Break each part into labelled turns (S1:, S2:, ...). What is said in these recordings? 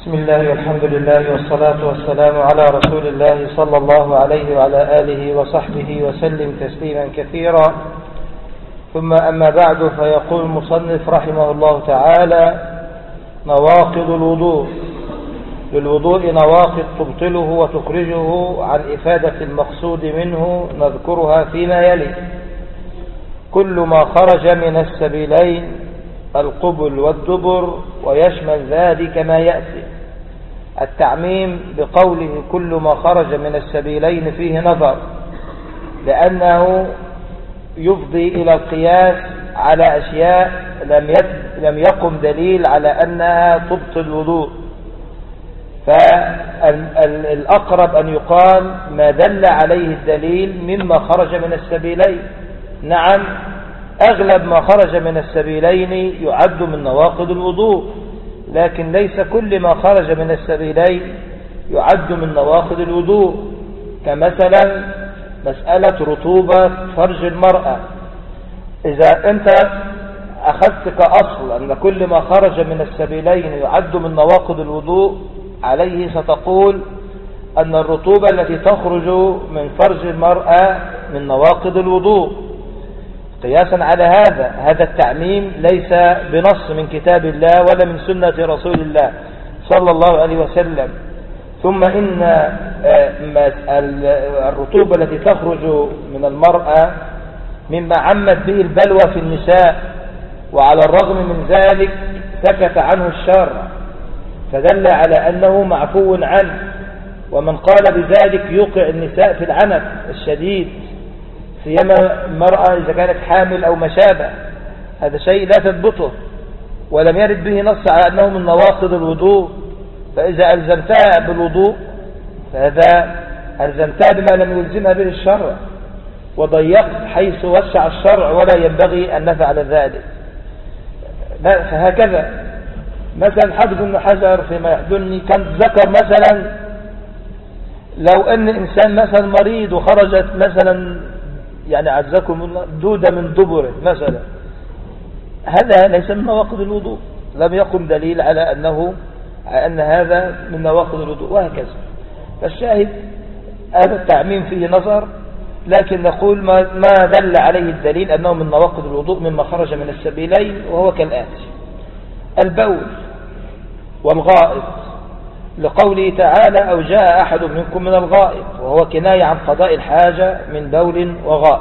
S1: بسم الله والحمد لله والصلاة والسلام على رسول الله صلى الله عليه وعلى آله وصحبه وسلم تسليما كثيرا. ثم أما بعد، فيقول المصنف رحمه الله تعالى: نواقض الوضوء. للوضوء نواقض تبطله وتخرجه عن إفادة المقصود منه، نذكرها فيما يلي. كل ما خرج من السبيلين القبل والدبر، ويشمل ذلك ما يأتي. التعميم بقوله كل ما خرج من السبيلين فيه نظر، لأنه يفضي إلى القياس على أشياء لم يقم دليل على أنها تبطل الوضوء. فالأقرب أن يقال ما دل عليه الدليل مما خرج من السبيلين. نعم، أغلب ما خرج من السبيلين يعد من نواقض الوضوء، لكن ليس كل ما خرج من السبيلين يعد من نواقض الوضوء. كمثلا مسألة رطوبة فرج المرأة، إذا أنت أخذت كأصل أن كل ما خرج من السبيلين يعد من نواقض الوضوء، عليه ستقول أن الرطوبة التي تخرج من فرج المرأة من نواقض الوضوء. قياسا على هذا التعميم ليس بنص من كتاب الله ولا من سنة رسول الله صلى الله عليه وسلم. ثم إن الرطوبة التي تخرج من المرأة مما عمت به البلوى في النساء، وعلى الرغم من ذلك سكت عنه الشرع، فدل على أنه معفو عنه. ومن قال بذلك يوقع النساء في العنف الشديد، سيما المرأة إذا كانت حامل أو ما شابه. هذا شيء لا تثبته ولم يرد به نص على أنه من نواقض الوضوء. فإذا ألزمتها بالوضوء فهذا ألزمتها بما لم يلزمها به الشرع، وضيقت حيث وسع الشرع ولا ينبغي أن نفعل ذلك. فهكذا مثلا حافظ بن حجر فيما يحضرني كان ذكر مثلا لو أن إنسان مثلا مريض وخرجت مثلا يعني عزكم الله دودة من دبره مثلا، هذا ليس من نواقض الوضوء، لم يقم دليل على أن هذا من نواقض الوضوء، وهكذا. فالشاهد هذا التعميم فيه نظر، لكن نقول ما دل عليه الدليل أنه من نواقض الوضوء مما خرج من السبيلين، وهو كالآتي: البول والغائط، لقوله تعالى: أو جاء أحد منكم من الغائط، وهو كناية عن قضاء الحاجة من بول وغائط.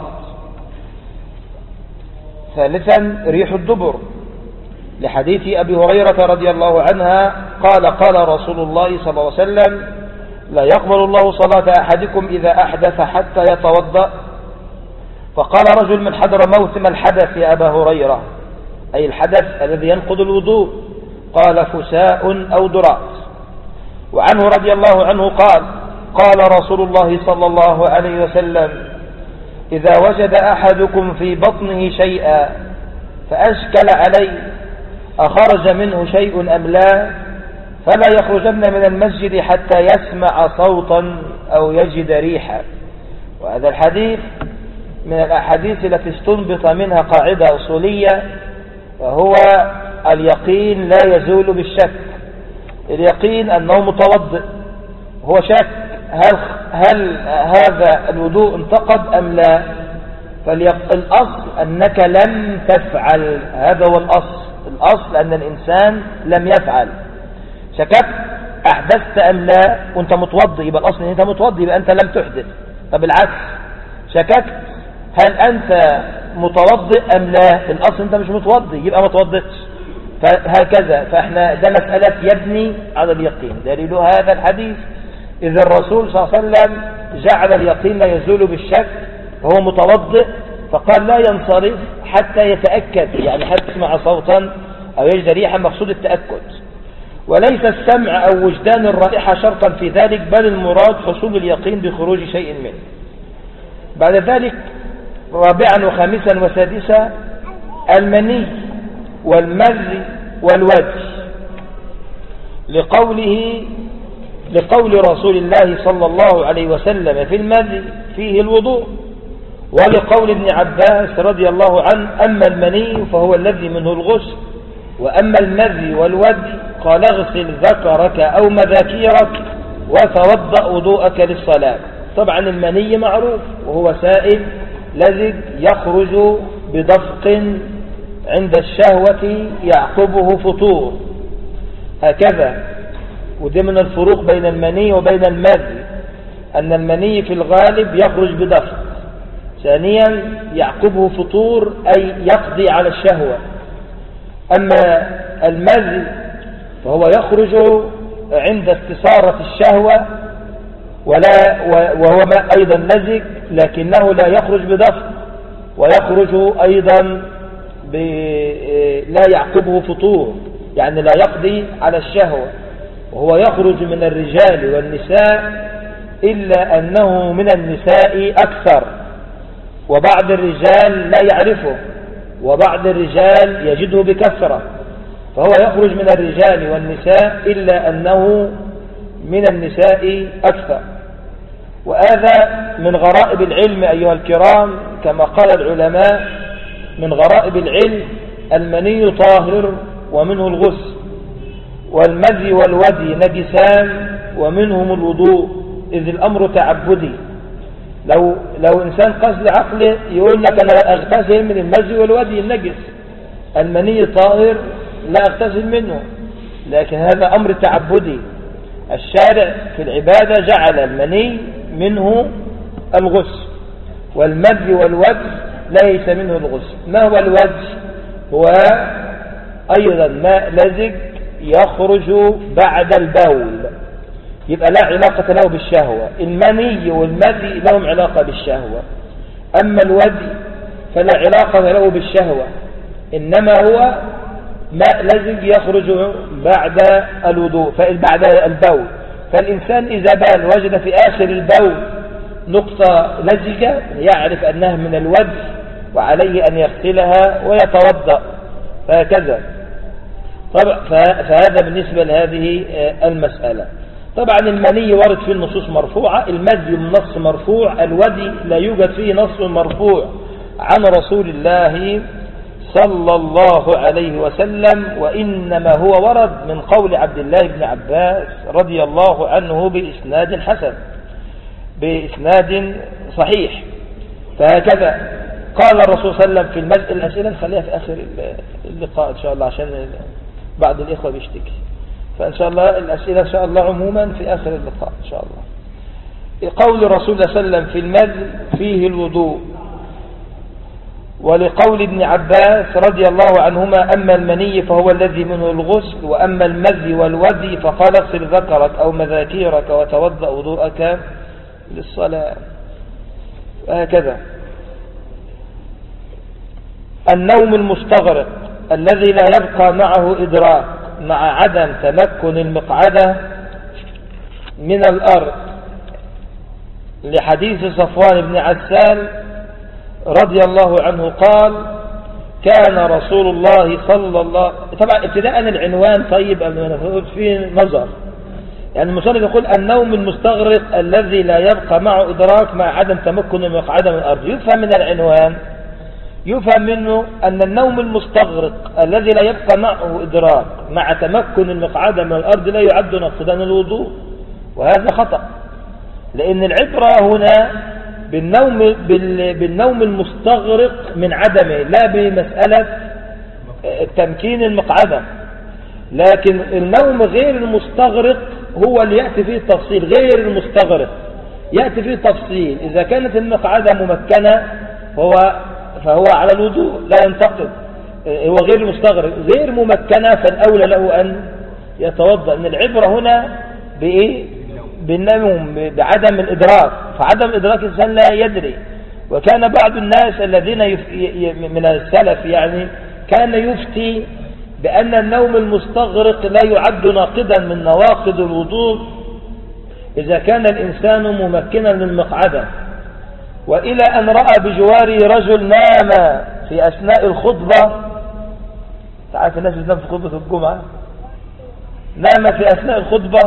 S1: ثالثا ريح الدبر، لحديث أبي هريرة رضي الله عنها قال رسول الله صلى الله عليه وسلم: لا يقبل الله صلاة أحدكم إذا أحدث حتى يتوضأ. فقال رجل من حضر موت: ما الحدث يا أبا هريرة؟ أي الحدث الذي ينقض الوضوء. قال: فساء أو دراس. وعنه رضي الله عنه قال رسول الله صلى الله عليه وسلم: إذا وجد أحدكم في بطنه شيئا فأشكل عليه أخرج منه شيء أم لا، فلا يخرجن من المسجد حتى يسمع صوتا أو يجد ريحا. وهذا الحديث من الأحاديث التي استنبط منها قاعدة أصولية، وهو اليقين لا يزول بالشك. اليقين أنه متوضئ، هو شك هل هذا الوضوء انتقض أم لا. فالأصل أنك لم تفعل، هذا هو الأصل أن الإنسان لم يفعل. شككت أحدثت أم لا وأنت متوضئ، يبقى الأصل أن أنت متوضئ، يبقى أنت لم تحدث. طب العكس، شككت هل أنت متوضئ أم لا، الأصل أنت مش متوضئ، يبقى ما توضئتش. فهكذا، فإحنا ده مسألة يبني على اليقين. دليل هذا الحديث إذا الرسول صلى الله عليه وسلم جعل اليقين لا يزول بالشك وهو متوضئ، فقال لا ينصرف حتى يتأكد، يعني حتى يسمع صوتا أو يجد ريحا، مقصود التأكد. وليس السمع أو وجدان الرائحة شرطا في ذلك، بل المراد حصول اليقين بخروج شيء منه. بعد ذلك رابعا وخامسا وسادسا المني والمذي والوجه، لقول رسول الله صلى الله عليه وسلم في المذي فيه الوضوء، ولقول ابن عباس رضي الله عنه: أما المني فهو الذي منه الغسل، وأما المذي والودي قال اغسل ذكرك أو مذاكيرك وتوضأ وضوءك للصلاة. طبعا المني معروف وهو سائل لزج يخرج بدفق عند الشهوة يعقبه فطور، هكذا. ودي من الفروق بين المني وبين المذي، أن المني في الغالب يخرج بدفق، ثانيا يعقبه فطور أي يقضي على الشهوة. أما المذي فهو يخرج عند استثارة الشهوة وهو ماء أيضا لزج، لكنه لا يخرج بدفق، ويخرج أيضا لا يعقبه فطور، يعني لا يقضي على الشهوة، وهو يخرج من الرجال والنساء إلا أنه من النساء أكثر، وبعض الرجال لا يعرفه، وبعض الرجال يجده بكثرة، فهو يخرج من الرجال والنساء إلا أنه من النساء أكثر. وهذا من غرائب العلم أيها الكرام، كما قال العلماء من غرائب العلم المني طاهر ومنه الغسل، والمذي والودي نجسان ومنهم الوضوء، إذ الأمر تعبدي. لو إنسان قصد عقله يقول لك أنا أغتسل من المذي والودي النجس، المني طاهر لا أغتسل منه، لكن هذا أمر تعبدي. الشارع في العبادة جعل المني منه الغسل، والمذي والودي ليس منه الغسل. ما هو الودي؟ هو أيضا ماء لزج يخرج بعد البول، يبقى لا علاقة له بالشهوة. المني والمذي لهم علاقة بالشهوة، أما الودي فلا علاقة له بالشهوة، إنما هو ماء لزج يخرج بعد الوضوء بعد البول. فالإنسان إذا بال وجد في آخر البول نقطة لزجة يعرف أنها من الودي، وعليه أن يغسلها ويتوضأ، فهكذا. فهذا بالنسبة لهذه المسألة. طبعا المني ورد فيه النصوص مرفوعة، المذي النص مرفوع، الودي لا يوجد فيه نص مرفوع عن رسول الله صلى الله عليه وسلم، وإنما هو ورد من قول عبد الله بن عباس رضي الله عنه بإسناد حسن، بإسناد صحيح. فهكذا قال الرسول صلى الله عليه وسلم في المذي. الأسئلة نخليها في آخر اللقاء إن شاء الله، عشان بعض الإخوة بيشتكي، فإن شاء الله الأسئلة إن شاء الله عموما في آخر اللقاء إن شاء الله. قول الرسول صلى الله عليه وسلم في المذي فيه الوضوء، ولقول ابن عباس رضي الله عنهما أما المني فهو الذي منه الغسل، وأما المذي والودي فقال اغسل ذكرك أو مذاكيرك وتوضأ وضوءك للصلاة. هكذا. النوم المستغرق الذي لا يبقى معه إدراك مع عدم تمكن المقعدة من الأرض، لحديث صفوان بن عسال رضي الله عنه قال كان رسول الله صلى الله. طبعا ابتداء العنوان طيب قبل ما نفوت فيه نظر، يعني المصنف يقول النوم المستغرق الذي لا يبقى معه إدراك مع عدم تمكن المقعدة من الأرض. يفهم من العنوان، يفهم منه أن النوم المستغرق الذي لا يبقى معه إدراك مع تمكن المقعدة من الأرض لا يعد نقضا الوضوء، وهذا خطأ، لأن العبرة هنا بالنوم المستغرق من عدمه، لا بمسألة تمكين المقعدة. لكن النوم غير المستغرق هو اللي يأتي فيه التفصيل، غير المستغرق يأتي فيه التفصيل. إذا كانت المقعدة ممكنة فهو على الوضوء لا ينتقد، هو غير المستغرق. غير ممكنة فالأولى له أن يتوضأ. إن العبرة هنا بإيه؟ بالنوم، بعدم الإدراك، فعدم إدراك الإنسان لا يدري. وكان بعض الناس الذين من السلف يعني كان يفتي بأن النوم المستغرق لا يعد ناقضا من نواقض الوضوء إذا كان الإنسان ممكنا للمقعدة. وإلى أن رأى بجواره رجل نام في أثناء الخطبة، تعرف الناس بتنام في خطبة الجمعة، نام في أثناء الخطبة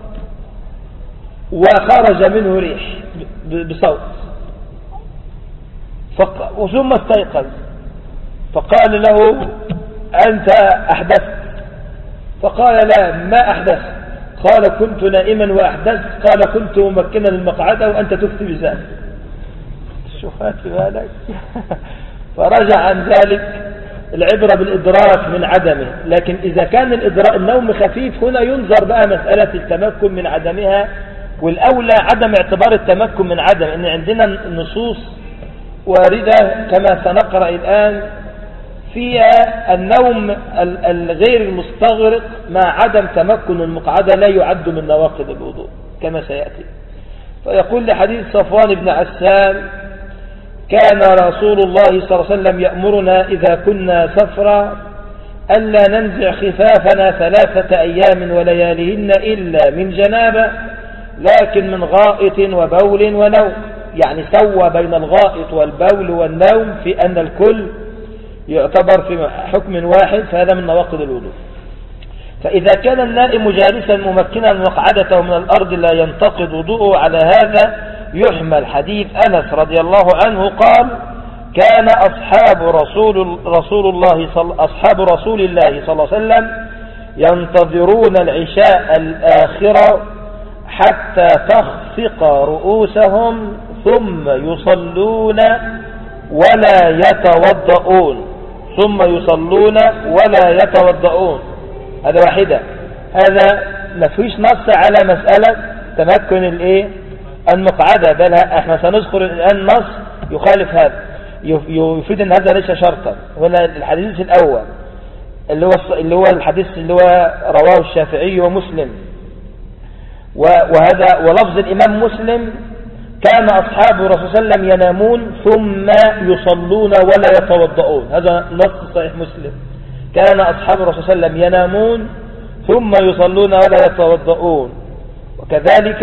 S1: وخرج منه ريح بصوت، ثم استيقظ فقال له أنت أحدثت؟ فقال لا ما أحدث. قال كنت نائما وأحدثت. قال كنت ممكنا المقعدة وأنت تفتي بذلك. شوف هات بالك. فرجع عن ذلك. العبرة بالإدراك من عدمه، لكن إذا كان النوم خفيف هنا ينظر بقى مسألة التمكن من عدمها، والأولى عدم اعتبار التمكن من عدم، إن عندنا نصوص واردة كما سنقرأ الآن فيها النوم الغير المستغرق مع عدم تمكن المقعدة لا يعد من نواقض الوضوء كما سيأتي. فيقول لحديث صفوان بن عسال كان رسول الله صلى الله عليه وسلم يأمرنا إذا كنا سفرا ألا ننزع خفافنا 3 أيام ولياليهن إلا من جنابة لكن من غائط وبول ونوم، يعني سوى بين الغائط والبول والنوم في أن الكل يعتبر في حكم واحد، فهذا من نواقض الوضوء. فإذا كان النائم جالسا ممكنا مقعدته من الأرض لا ينتقض وضوءه، على هذا يحمل حديث أنس رضي الله عنه قال كان أصحاب رسول الله صلى الله عليه وسلم ينتظرون العشاء الآخرة حتى تخفق رؤوسهم ثم يصلون ولا يتوضؤون. هذا واحدة. هذا ما فيش نص على مسألة تمكن المقعدة، بل احنا سنذكر الآن نص يخالف هذا، يفيد ان هذا ليس شرطا. هنا الحديث الأول اللي هو الحديث اللي هو رواه الشافعي ومسلم، وهذا ولفظ الإمام مسلم كان أصحاب الرسول صلى الله عليه وسلم ينامون ثم يصلون ولا يتوضؤون. هذا نص صحيح مسلم، كان أصحاب الرسول صلى الله عليه وسلم ينامون ثم يصلون ولا يتوضؤون. وكذلك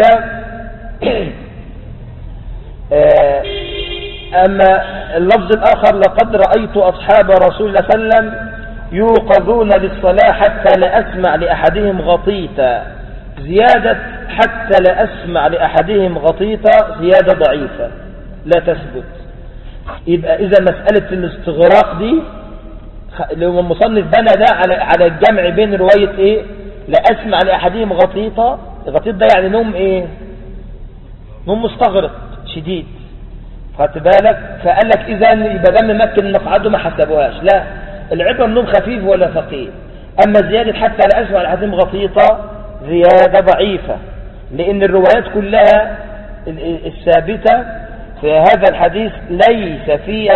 S1: أما اللفظ الآخر لقد رأيت أصحاب رسول الله صلى الله عليه وسلم يوقظون للصلاة حتى لا أسمع لأحدهم غطيتا. زيادة حتى لا أسمع لأحدهم غطيتا زيادة ضعيفة لا تثبت. يبقى إذا مسألة الاستغراق دي اللي هو المصنف بنى ده على الجمع بين رواية لا أسمع لأحدهم غطيتا. الغطيط ده يعني نوم نوم مستغرق شديد، خدت بالك؟ فقال لك إذا يبقى ده ممكن مقعده ما حسبوهاش. لا، العبرة النوم خفيف ولا ثقيل. أما زيادة حتى لا أسمع لأحدهم غطيطة زيادة ضعيفة، لأن الروايات كلها الثابتة في هذا الحديث ليس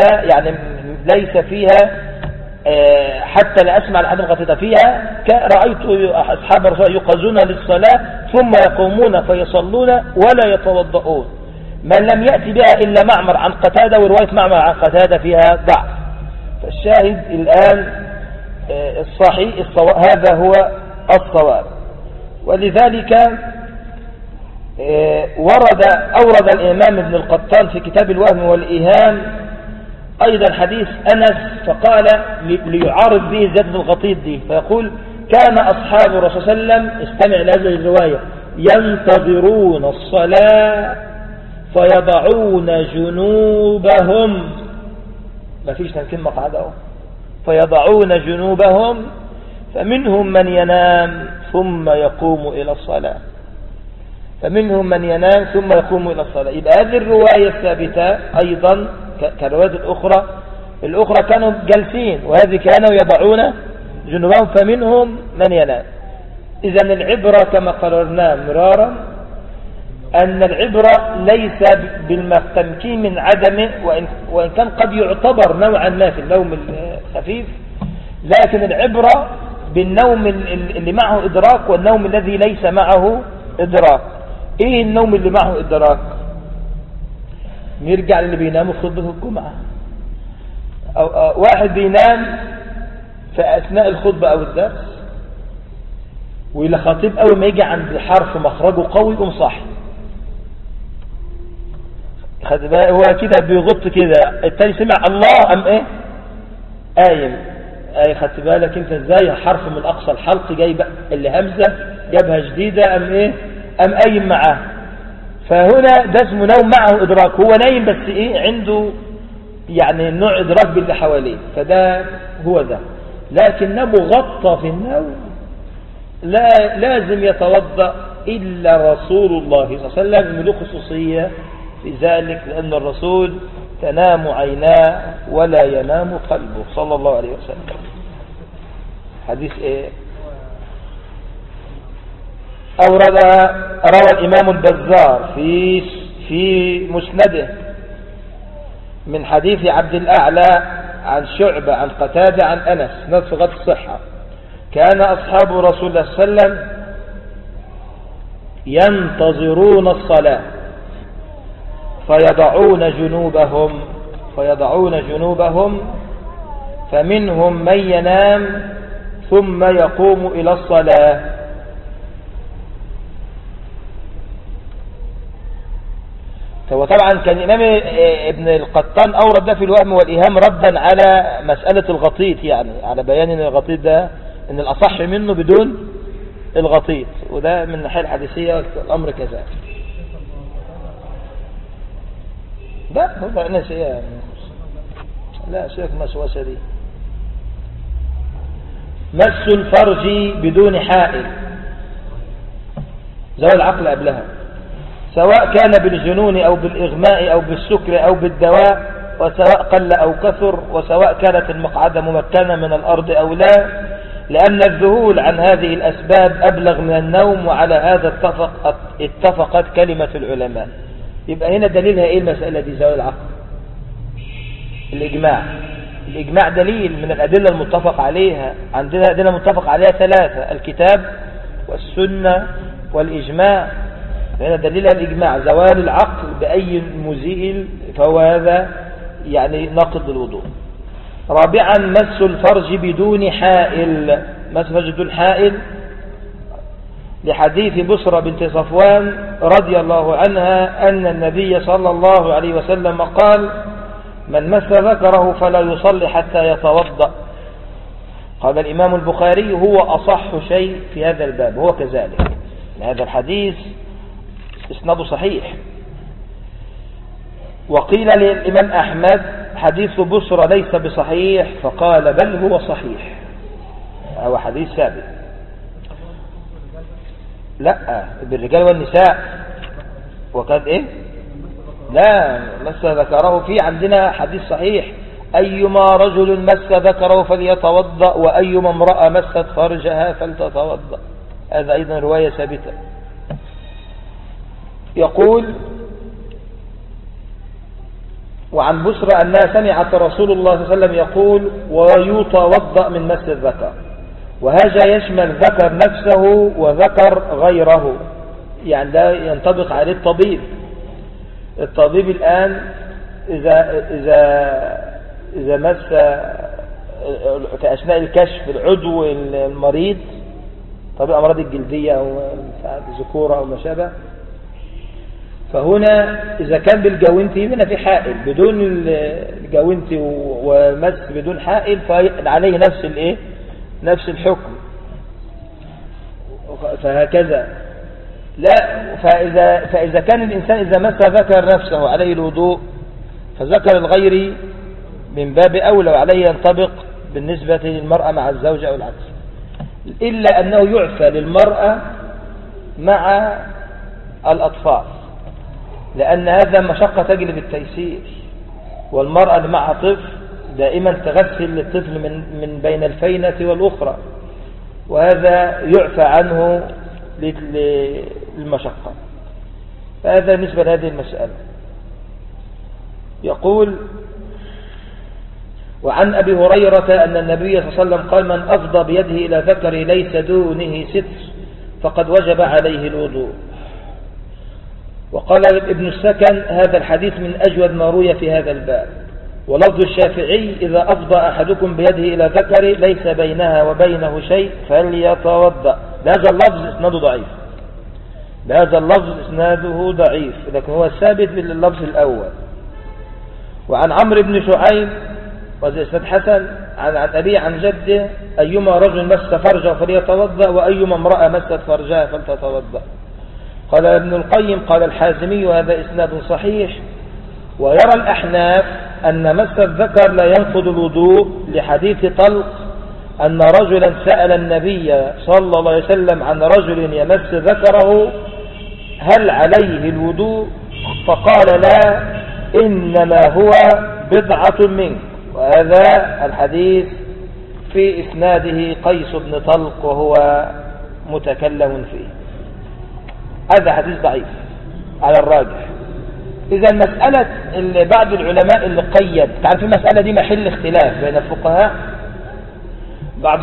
S1: فيها حتى لا أسمع لأحدهم غطيطة. فيها رأيت أصحاب الرسول يقظون للصلاة ثم يقومون فيصلون ولا يتوضؤون. من لم يأتي بها إلا معمر عن قتادة، ورواية معمر عن قتادة فيها ضعف. فالشاهد الآن الصحيح هذا هو الصواب. ولذلك أورد الإمام ابن القطان في كتاب الوهم والإيهام أيضا حديث أنس، فقال ليعارض به زيادة الغطيط دي، فيقول كان أصحاب الرسول صلى الله عليه وسلم، استمع لهذه الرواية، ينتظرون الصلاة فيضعون جنوبهم، ما فيش تمكين مقعده، فيضعون جنوبهم فمنهم من ينام ثم يقوم إلى الصلاة. يبقى هذه الرواية الثابتة أيضا كالروايات الأخرى كانوا جالسين، وهذه كانوا يضعون جنوبهم فمنهم من ينام. إذن العبرة كما قررنا مرارا أن العبرة ليس بالتمكين من عدمه، وإن كان قد يعتبر نوعا ما في النوم الخفيف، لكن العبرة بالنوم اللي معه إدراك والنوم الذي ليس معه إدراك. إيه النوم اللي معه إدراك؟ نرجع للي بيناموا في خطبة الجمعة، أو واحد بينام في أثناء الخطبة أو الدرس، وإلى خطيب أول ما يجي عند حرف مخرجه قوي يقوم صاحي، هو كده بيغط كده، التاني سمع الله أم قايم. خدت بالك انت ازاي؟ حرف من اقصى الحلق جاي بقى اللي همزه جابها جديده ام قايم معاه. فهنا ده اسمه نوم معه ادراك، هو نايم بس عنده يعني نوع ادراك باللي حواليه، فده هو ده. لكنه مغطى في النوم لا لازم يتوضأ إلا رسول الله صلى الله عليه وسلم، له خصوصية في ذلك، لأن الرسول تنام عيناه ولا ينام قلبه صلى الله عليه وسلم. حديث إيه؟ روى الإمام البزار في مسنده من حديث عبد الأعلى عن شعبة عن قتادة عن أنس نفس غد الصحة: كان أصحاب رسول الله صلى الله عليه وسلم ينتظرون الصلاة فيضعون جنوبهم فمنهم من ينام ثم يقوم إلى الصلاة. طبعا كان الإمام ابن القطان أورد ده في الوهم والإيهام ردا على مسألة الغطيط، يعني على بيان ان الغطيط ده ان الأصح منه بدون الغطيط، وده من الناحية الحديثية الأمر كذلك. ده هو الناس ايه؟ لا سيبك مسوسة دي. مس الفرج بدون حائل زوال العقل قبلها، سواء كان بالجنون أو بالإغماء أو بالسكر أو بالدواء، وسواء قل أو كثر، وسواء كانت المقعدة ممكنة من الأرض أو لا، لأن الذهول عن هذه الأسباب أبلغ من النوم، وعلى هذا اتفقت كلمة العلماء. يبقى هنا دليلها إيه المسألة دي؟ زوال العقل. الإجماع دليل من الأدلة المتفق عليها. عندنا أدلة متفق عليها 3: الكتاب والسنة والإجماع. هنا دليلها الإجماع زوال العقل بأي مزيل، فهو هذا يعني ناقض للوضوء. رابعا مس الفرج بدون حائل. مس الفرج بدون حائل لحديث بصرة بنت صفوان رضي الله عنها أن النبي صلى الله عليه وسلم قال: من مس ذكره فلا يصلي حتى يتوضأ. قال الإمام البخاري: هو أصح شيء في هذا الباب. هو كذلك، هذا الحديث اسناده صحيح. وقيل للإمام أحمد: حديث بصرة ليس بصحيح، فقال: بل هو صحيح، هو حديث ثابت. لا، بالرجال والنساء. وكان ايه؟ لا، مس ذكره في عندنا حديث صحيح: أيما رجل مس ذكره فليتوضأ، وأيما امرأة مست فرجها فلتتوضأ. هذا أيضا رواية ثابتة. يقول: وعن بصرى أنها سمعت رسول الله صلى الله عليه وسلم يقول: ويتوضأ من مس الذكر. وهذا يشمل ذكر نفسه وذكر غيره، يعني ده ينطبق عليه الطبيب الآن إذا مس في أثناء الكشف العضو المريض، طبيب أمراض الجلدية أو الذكورة أو ما شابه، فهنا إذا كان بالجوانتي هنا في حائل، بدون الجوانتي ومس بدون حائل فعليه نفس الحكم. فهكذا لا، فإذا كان الإنسان إذا مس ذكر نفسه عليه الوضوء، فذكر الغير من باب أولى وعليه ينطبق بالنسبة للمرأة مع الزوج أو العكس، إلا أنه يعفى للمرأة مع الأطفال، لأن هذا مشقة تجلب التيسير، والمرأة اللي معها طفل دائما تغسل الطفل من بين الفينة والأخرى، وهذا يعفى عنه للمشقة. فهذا بالنسبة لهذه المسألة. يقول: وعن أبي هريرة أن النبي صلى الله عليه وسلم قال: من أفضى بيده إلى ذكره ليس دونه ستر فقد وجب عليه الوضوء. وقال ابن السكن: هذا الحديث من أجود ما روي في هذا الباب. ولفظ الشافعي: إذا أفضى أحدكم بيده إلى ذكره ليس بينها وبينه شيء فليتوضأ. بهذا اللفظ إسناده ضعيف، لكن هو ثابت باللفظ الأول. وعن عمرو بن شعيب وهذا إسناد حسن عن أبيه عن جده: أيما رجل مس فرجه فليتوضأ، وأيما امرأة مست فرجها فلتتوضأ. قال ابن القيم: قال الحازمي: هذا إسناد صحيح. ويرى الأحناف أن مس الذكر لا ينقض الوضوء لحديث طلق أن رجلا سأل النبي صلى الله عليه وسلم عن رجل يمس ذكره هل عليه الوضوء؟ فقال لا، إنما هو بضعة منك. وهذا الحديث في إسناده قيس بن طلق وهو متكلم فيه. هذا حديث ضعيف على الراجح. إذا مسألة بعض العلماء اللي قيد، تعرف المسألة دي محل اختلاف بين الفقهاء. بعض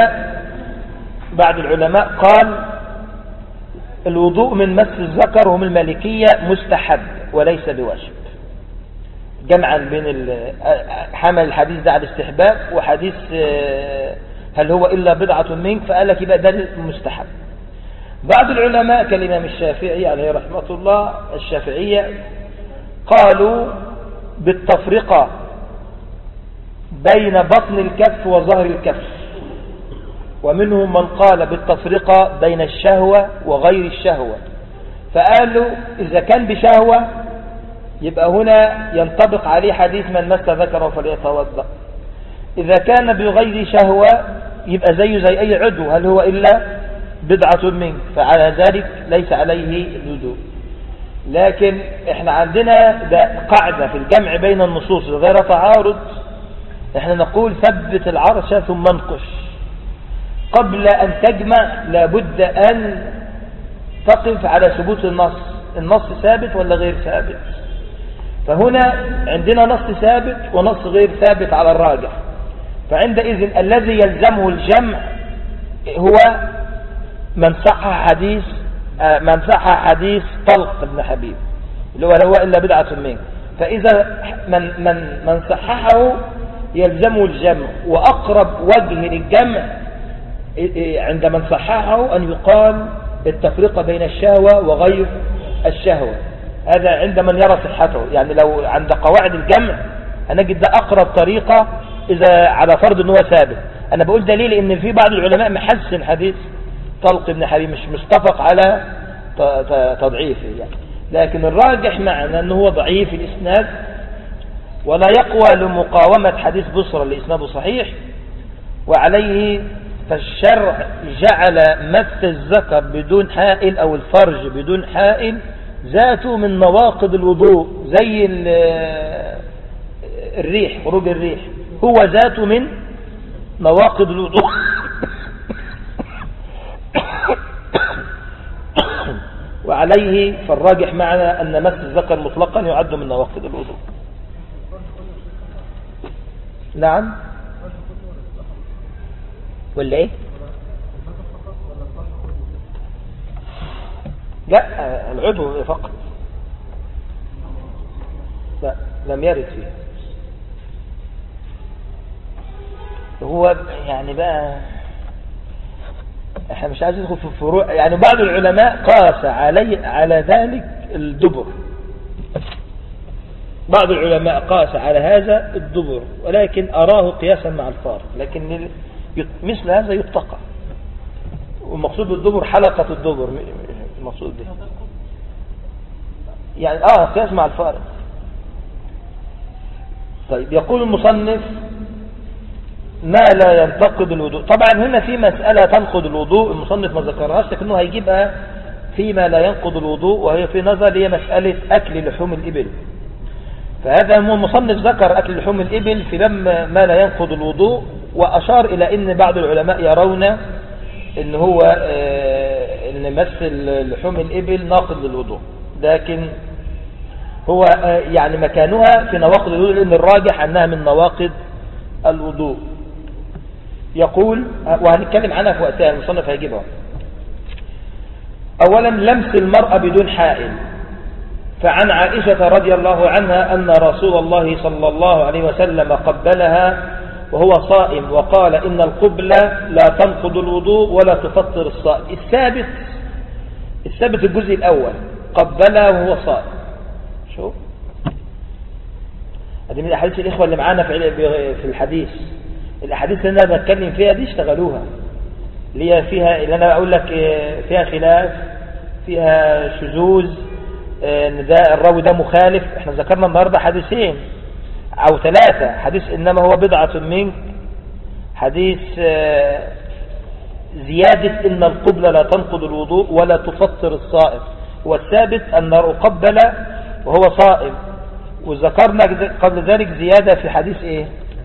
S1: العلماء قال الوضوء من مس الذكر هم المالكية مستحب وليس بواجب، جمعا بين حمل الحديث ده على الاستحباب وحديث هل هو إلا بضعة منك، فقال لك يبقى ده مستحب. بعض العلماء كالإمام الشافعي عليه رحمة الله الشافعية قالوا بالتفرقة بين بطن الكف وظهر الكف، ومنهم من قال بالتفرقة بين الشهوة وغير الشهوة، فقالوا إذا كان بشهوة يبقى هنا ينطبق عليه حديث من مس ذكره فليتوضأ، إذا كان بغير شهوة يبقى زي أي عضو، هل هو إلا بضعة منك، فعلى ذلك ليس عليه الوضوء. لكن احنا عندنا ده قاعدة في الجمع بين النصوص غير تعارض، احنا نقول ثبت العرش ثم انقش. قبل أن تجمع لابد أن تقف على ثبوت النص ثابت ولا غير ثابت. فهنا عندنا نص ثابت ونص غير ثابت على الراجح، فعندئذ الذي يلزمه الجمع هو من صح حديث طلق بن حبيب اللي هو إلا بضعة منك. فإذا من صححه يلزمه الجمع، وأقرب وجه للجمع عند من صححه أن يقال التفرقة بين الشهوة وغير الشهوة. هذا عند من يرى صحته، يعني لو عند قواعد الجمع هنجد ده أقرب طريقة إذا على فرض أنه ثابت. أنا بقول دليل إن في بعض العلماء محسن حديث طلق بن حبيب، مش متفق على تضعيفه يعني. لكن الراجح معنا أنه هو ضعيف الإسناد ولا يقوى لمقاومة حديث بصرى اللي إسناده صحيح، وعليه فالشرع جعل مس الذكر بدون حائل أو الفرج بدون حائل ذاته من نواقض الوضوء، زي الريح، خروج الريح هو ذاته من نواقض الوضوء. وعليه فالراجح معنا أن مس الذكر مطلقا يعد من نواقض الوضوء. نعم ولا ايه؟ لا، العضو فقط، لا لم يرد فيه. هو يعني بقى احنا مش عايزين ندخل في الفروع، يعني بعض العلماء قاس على ذلك الدبر، بعض العلماء قاس على هذا الدبر، ولكن أراه قياسا مع الفارق، لكن مثل هذا يتقى. والمقصود بالدبر حلقة الدبر، المقصود به يعني قياس مع الفارق. طيب يقول المصنف ما لا ينتقد الوضوء. طبعا هنا في مسألة تنقض الوضوء المصنف ما ذكرهاش، لكنه هيجيبها فيما لا ينقض الوضوء، وهي في نظر هي مسألة أكل لحوم الإبل. فهذا هو المصنف ذكر أكل لحوم الإبل في ما لا ينقض الوضوء، وأشار إلى أن بعض العلماء يرون أن هو أن مس لحوم الإبل ناقض للوضوء، لكن هو يعني مكانها في نواقض الوضوء، لأن الراجح أنها من نواقض الوضوء. يقول وهنتكلم عنها في وقتها، المصنف هيجيبها. أولا لمس المرأة بدون حائل، فعن عائشة رضي الله عنها أن رسول الله صلى الله عليه وسلم قبلها وهو صائم، وقال إن القبلة لا تنقض الوضوء ولا تفطر الصائم. الثابت الجزء الأول قبلها وهو صائم. شوف هذه من الأحاديث الإخوة اللي معانا في الحديث، الأحاديث اللي أنا بتكلم فيها دي اشتغلوها، اللي هي فيها اللي أنا أقول لك فيها خلاف، فيها شذوذ، ان ده الراوي ده مخالف. احنا ذكرنا النهارده حديثين او ثلاثة، حديث انما هو بضعة منك، حديث زيادة إن القبلة لا تنقض الوضوء ولا تفطر الصائم، والثابت أن قبل وهو صائم. وذكرنا قبل ذلك زيادة في حديث إيه؟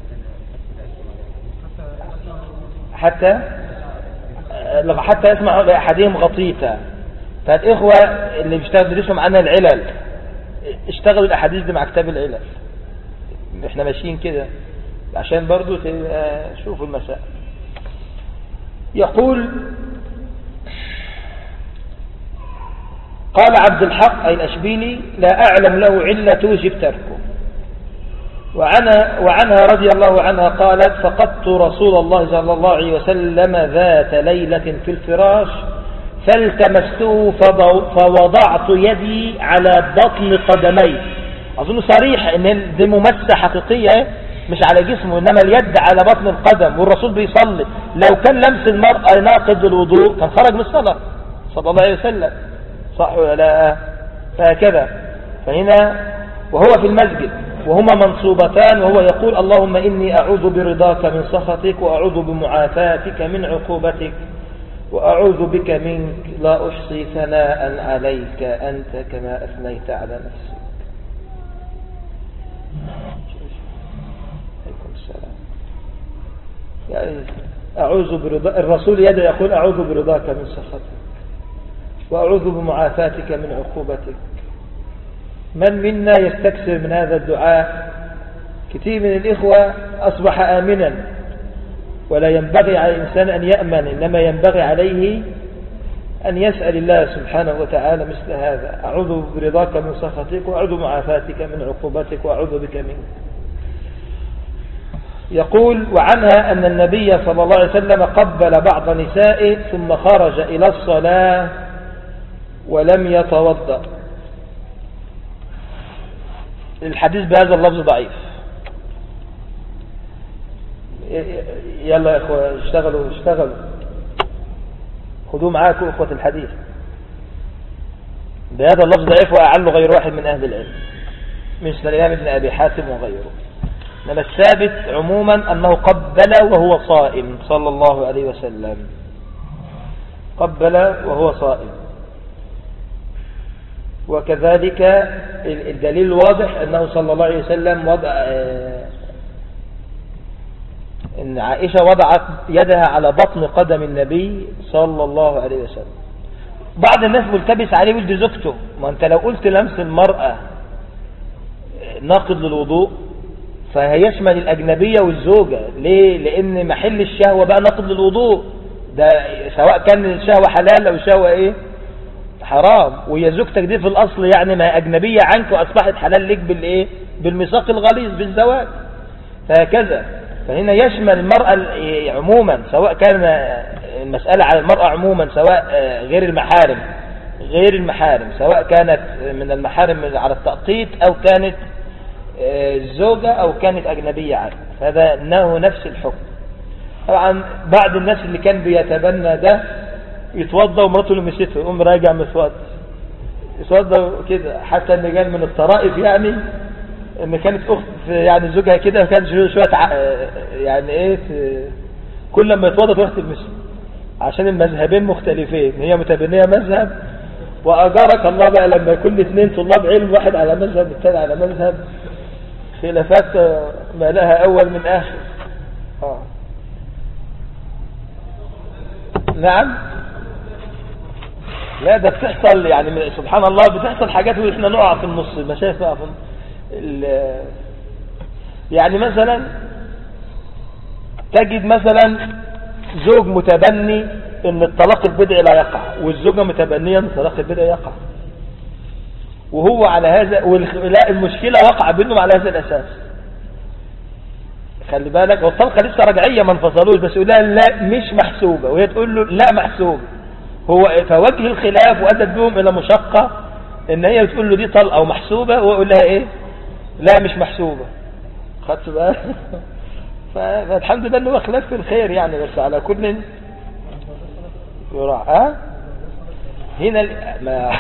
S1: حتى يسمع لأحدهم غطيتا. فالإخوة اللي بيدرسوا معنا العلل اشتغلوا الأحاديث دي مع كتاب العلل، احنا ماشيين كده عشان برضو شوفوا المسائل. يقول قال عبد الحق أي الأشبيلي: لا أعلم له علة توجب تركه. وعنها رضي الله عنها قالت: فقدت رسول الله صلى الله عليه وسلم ذات ليلة في الفراش فالتمسته فوضعت يدي على بطن قدميه. أظن صريح ان دي ممسة حقيقية مش على جسمه، إنما اليد على بطن القدم، والرسول بيصلي. لو كان لمس المرأة ناقض الوضوء كان خرج من الصلاة صلى الله عليه وسلم، صح ولا لا؟ فهكذا. فهنا وهو في المسجد وهما منصوبتان، وهو يقول: اللهم إني أعوذ برضاك من سخطك وأعوذ بمعافاتك من عقوبتك وأعوذ بك منك لا أحصي ثناء عليك أنت كما أثنيت على نفسك. عليكم السلام. يعني أعوذ برضاك، الرسول يدعو يقول: أعوذ برضاك من سخطك وأعوذ بمعافاتك من عقوبتك. من منا يستكثر من هذا الدعاء؟ كثير من الإخوة أصبح آمنا، ولا ينبغي على الإنسان أن يأمن، إنما ينبغي عليه أن يسأل الله سبحانه وتعالى مثل هذا: أعوذ برضاك من سخطك وأعوذ بمعافاتك من عقوبتك وأعوذ بك منك. يقول: وعنها أن النبي صلى الله عليه وسلم قبل بعض نسائه ثم خرج إلى الصلاة ولم يتوضأ. الحديث بهذا اللفظ ضعيف. يلا يا اخوة اشتغلوا خذوا معاكم اخوة الحديث. بهذا اللفظ ضعيف وأعله غير واحد من أهل العلم مثل الإمام ابن أبي حاتم وغيره. إنما الثابت عموما أنه قبل وهو صائم صلى الله عليه وسلم، قبل وهو صائم. وكذلك الدليل الواضح أنه صلى الله عليه وسلم إن عائشة وضعت يدها على بطن قدم النبي صلى الله عليه وسلم. بعض الناس ملتبس عليه ولد زوجته. ما أنت لو قلت لمس المرأة ناقض للوضوء فهيشمل الأجنبية والزوجة. ليه؟ لأن محل الشهوة بقى ناقض للوضوء، ده سواء كان الشهوة حلال أو الشهوة إيه حرام. وهي زوجتك دي في الأصل يعني ما أجنبية عنك وأصبحت حلال لك بالإيه؟ بالميثاق الغليظ بالزواج. فهكذا. فهنا يشمل المرأة عموما، سواء كان المسألة على المرأة عموما، سواء غير المحارم، سواء كانت من المحارم على التأقيت أو كانت الزوجة أو كانت أجنبية عنه، فهذا أنه نفس الحكم. طبعا بعض الناس اللي كان بيتبنى ده يتوضى ومراته لمسته يقوم راجع يتوضى كده. حتى ان قال من الطرائف يعني ان كانت اخت يعني زوجها كده كان شويه يعني ايه كل ما يتوضى تروح تلمسه، عشان المذهبين مختلفين، هي متبنيه مذهب واجارك الله بقى لما يكون اثنين طلاب علم، واحد على مذهب الثاني على مذهب، خلافات ما لها اول من اخر. نعم. لا ده بتحصل يعني سبحان الله، بتحصل حاجات واحنا نقع في النص. المشايخ نقع في يعني مثلا تجد مثلا زوج متبني ان الطلاق البدعي لا يقع، والزوجة متبنية ان الطلاق البدعي يقع، وهو على هذا لا المشكلة وقع بينهم على هذا الاساس. خلي بالك، والطلقة لسه رجعية ما انفصلوش، بس يقول لها لا مش محسوبة، وهي تقول له لا محسوبة. هو فوجه الخلاف وأدت بهم إلى مشقة إن هي بتقول له دي طلقة ومحسوبة، ويقول لها إيه لا مش محسوبة. خدت بقى فالحمد لله إنه خلاف في الخير يعني، بس على كل يراعى هنا ما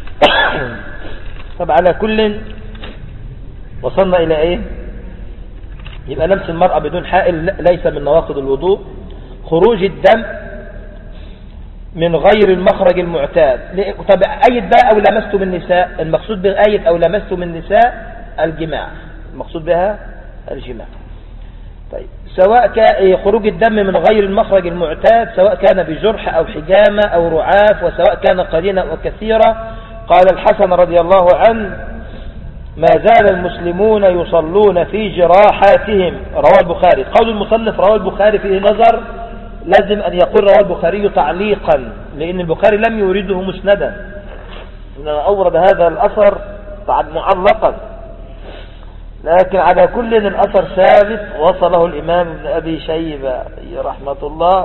S1: طب على كل وصلنا إلى إيه؟ يبقى لمس المرأة بدون حائل ليس من نواقض الوضوء. خروج الدم من غير المخرج المعتاد. طب آية بقى أو لمستم النساء، المقصود بآية أو لمستم النساء الجماع، المقصود بها الجماع. طيب سواء كان خروج الدم من غير المخرج المعتاد سواء كان بجرح أو حجامة أو رعاف، وسواء كان قليلا أو كثيرا. قال الحسن رضي الله عنه: ما زال المسلمون يصلون في جراحاتهم. رواه البخاري. قول المصنف رواه البخاري فيه نظر، لازم أن يقول رواه البخاري تعليقا، لأن البخاري لم يورده مسندا، إنما أورد هذا الأثر معلقا. لكن على كل الأثر ثابت، وصله الإمام ابن أبي شيبة رحمة الله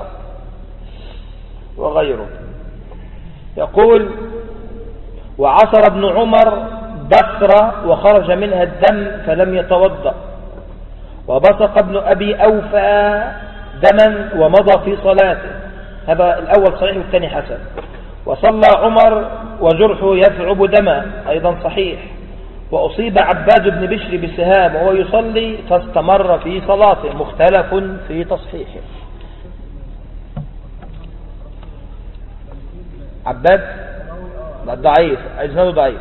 S1: وغيره. يقول: وعصر ابن عمر بصرة وخرج منها الدم فلم يتوضأ، وبصق ابن أبي أوفى دما ومضى في صلاته. هذا الأول صحيح والثاني حسن. وصلى عمر وجرحه يثعب دما، أيضا صحيح. وأصيب عباد بن بشر بسهام وهو يصلي فاستمر في صلاته، مختلف في تصحيحه. عباد ضعيف، إسناده ضعيف.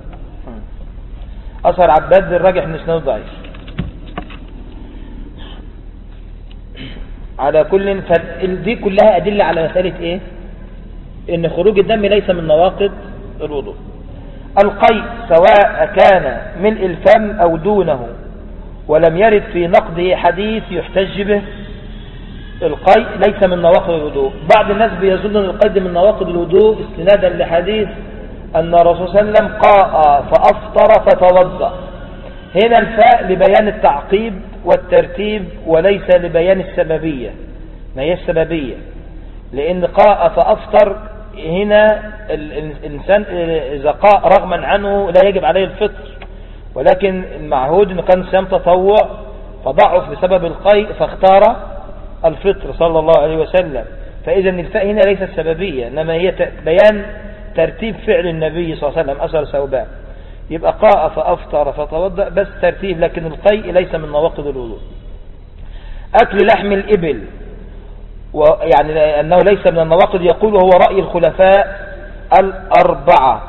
S1: أثر عباد الراجح إن إسناده ضعيف. على كل دي كلها أدلة على مسألة إيه؟ إن خروج الدم ليس من نواقض الوضوء. القيء سواء كان ملء الفم أو دونه ولم يرد في نقضه حديث يحتج به، القيء ليس من نواقض الوضوء. بعض الناس بيظن أن القيء من نواقض الوضوء استنادا لحديث أن الرسول صلى الله عليه وسلم قاء فأفطر فتوضأ. هنا الفاء لبيان التعقيب والترتيب وليس لبيان السببية، ما هي السببية، لأن قاء فأفطر هنا الإنسان إذا قاء رغما عنه لا يجب عليه الفطر، ولكن المعهود أنه كان صيام تطوع فضعف بسبب القيء فاختار الفطر صلى الله عليه وسلم. فإذا الفاء هنا ليست سببية، إنما هي بيان ترتيب فعل النبي صلى الله عليه وسلم أثر ثوبان. يبقى قاء فأفطر فتوضأ بس ترتيب، لكن القيء ليس من نواقض الوضوء. أكل لحم الإبل يعني أنه ليس من النواقض، يقول هو رأي الخلفاء الأربعة.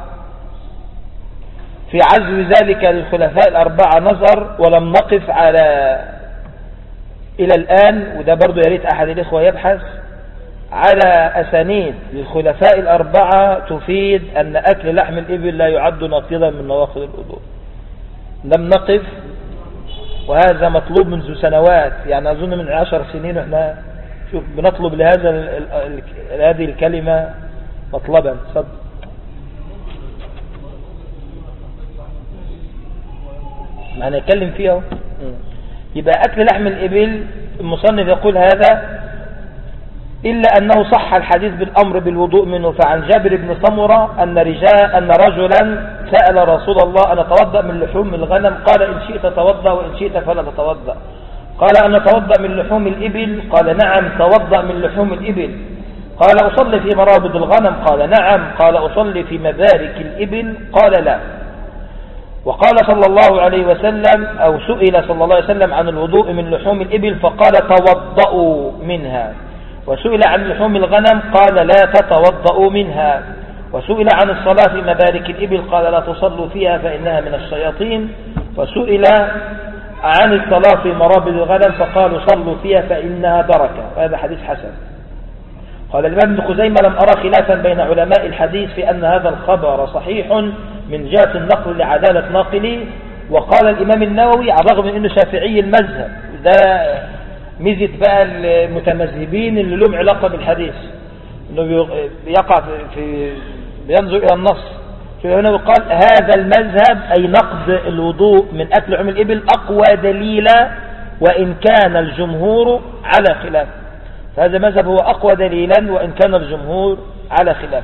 S1: في عزو ذلك للخلفاء الأربعة نظر، ولم نقف على إلى الآن، وده برضو يريد أحد الإخوة يبحث على أسانيد للخلفاء الأربعة تفيد أن أكل لحم الإبل لا يعد ناقضا من نواقض الوضوء. لم نقف، وهذا مطلوب منذ سنوات، يعني أظن من 10 سنين وإحنا شوف بنطلب هذه الكلمة مطلبا. صدق ما نتكلم فيها. يبقى أكل لحم الإبل المصنف يقول هذا إلا أنه صح الحديث بالأمر بالوضوء منه. فعن جابر بن سمرة أن رجلا سأل رسول الله أن أتوضأ من لحوم الغنم، قال إن شئت توضأ وإن شئت فلا تتوضأ. قال أن أتوضأ من لحوم الإبل؟ قال نعم توضأ من لحوم الإبل. قال أصلي في مرابض الغنم؟ قال نعم. قال أصلي في مبارك الإبل؟ قال لا. وقال صلى الله عليه وسلم أو سئل صلى الله عليه وسلم عن الوضوء من لحوم الإبل فقال توضأوا منها، وسئل عن لحوم الغنم قال لا تتوضأوا منها، وسئل عن الصلاة في مبارك الإبل قال لا تصلوا فيها فإنها من الشياطين، وسئل عن الصلاة في مرابض الغنم فقالوا صلوا فيها فإنها بركة. هذا حديث حسن. قال الإمام ابن خزيمة لم أرى خلافا بين علماء الحديث في أن هذا الخبر صحيح من جهة النقل لعدالة ناقلي. وقال الإمام النووي على الرغم من أنه شافعي المذهب، ده ميزة بقى المتمذهبين اللي لهم علاقة بالحديث، أنه يقع بينظر إلى النص. فهنا قال هذا المذهب أي نقض الوضوء من أكل لحوم الإبل أقوى دليلا وإن كان الجمهور على خلاف. فهذا مذهب هو أقوى دليلا وإن كان الجمهور على خلاف.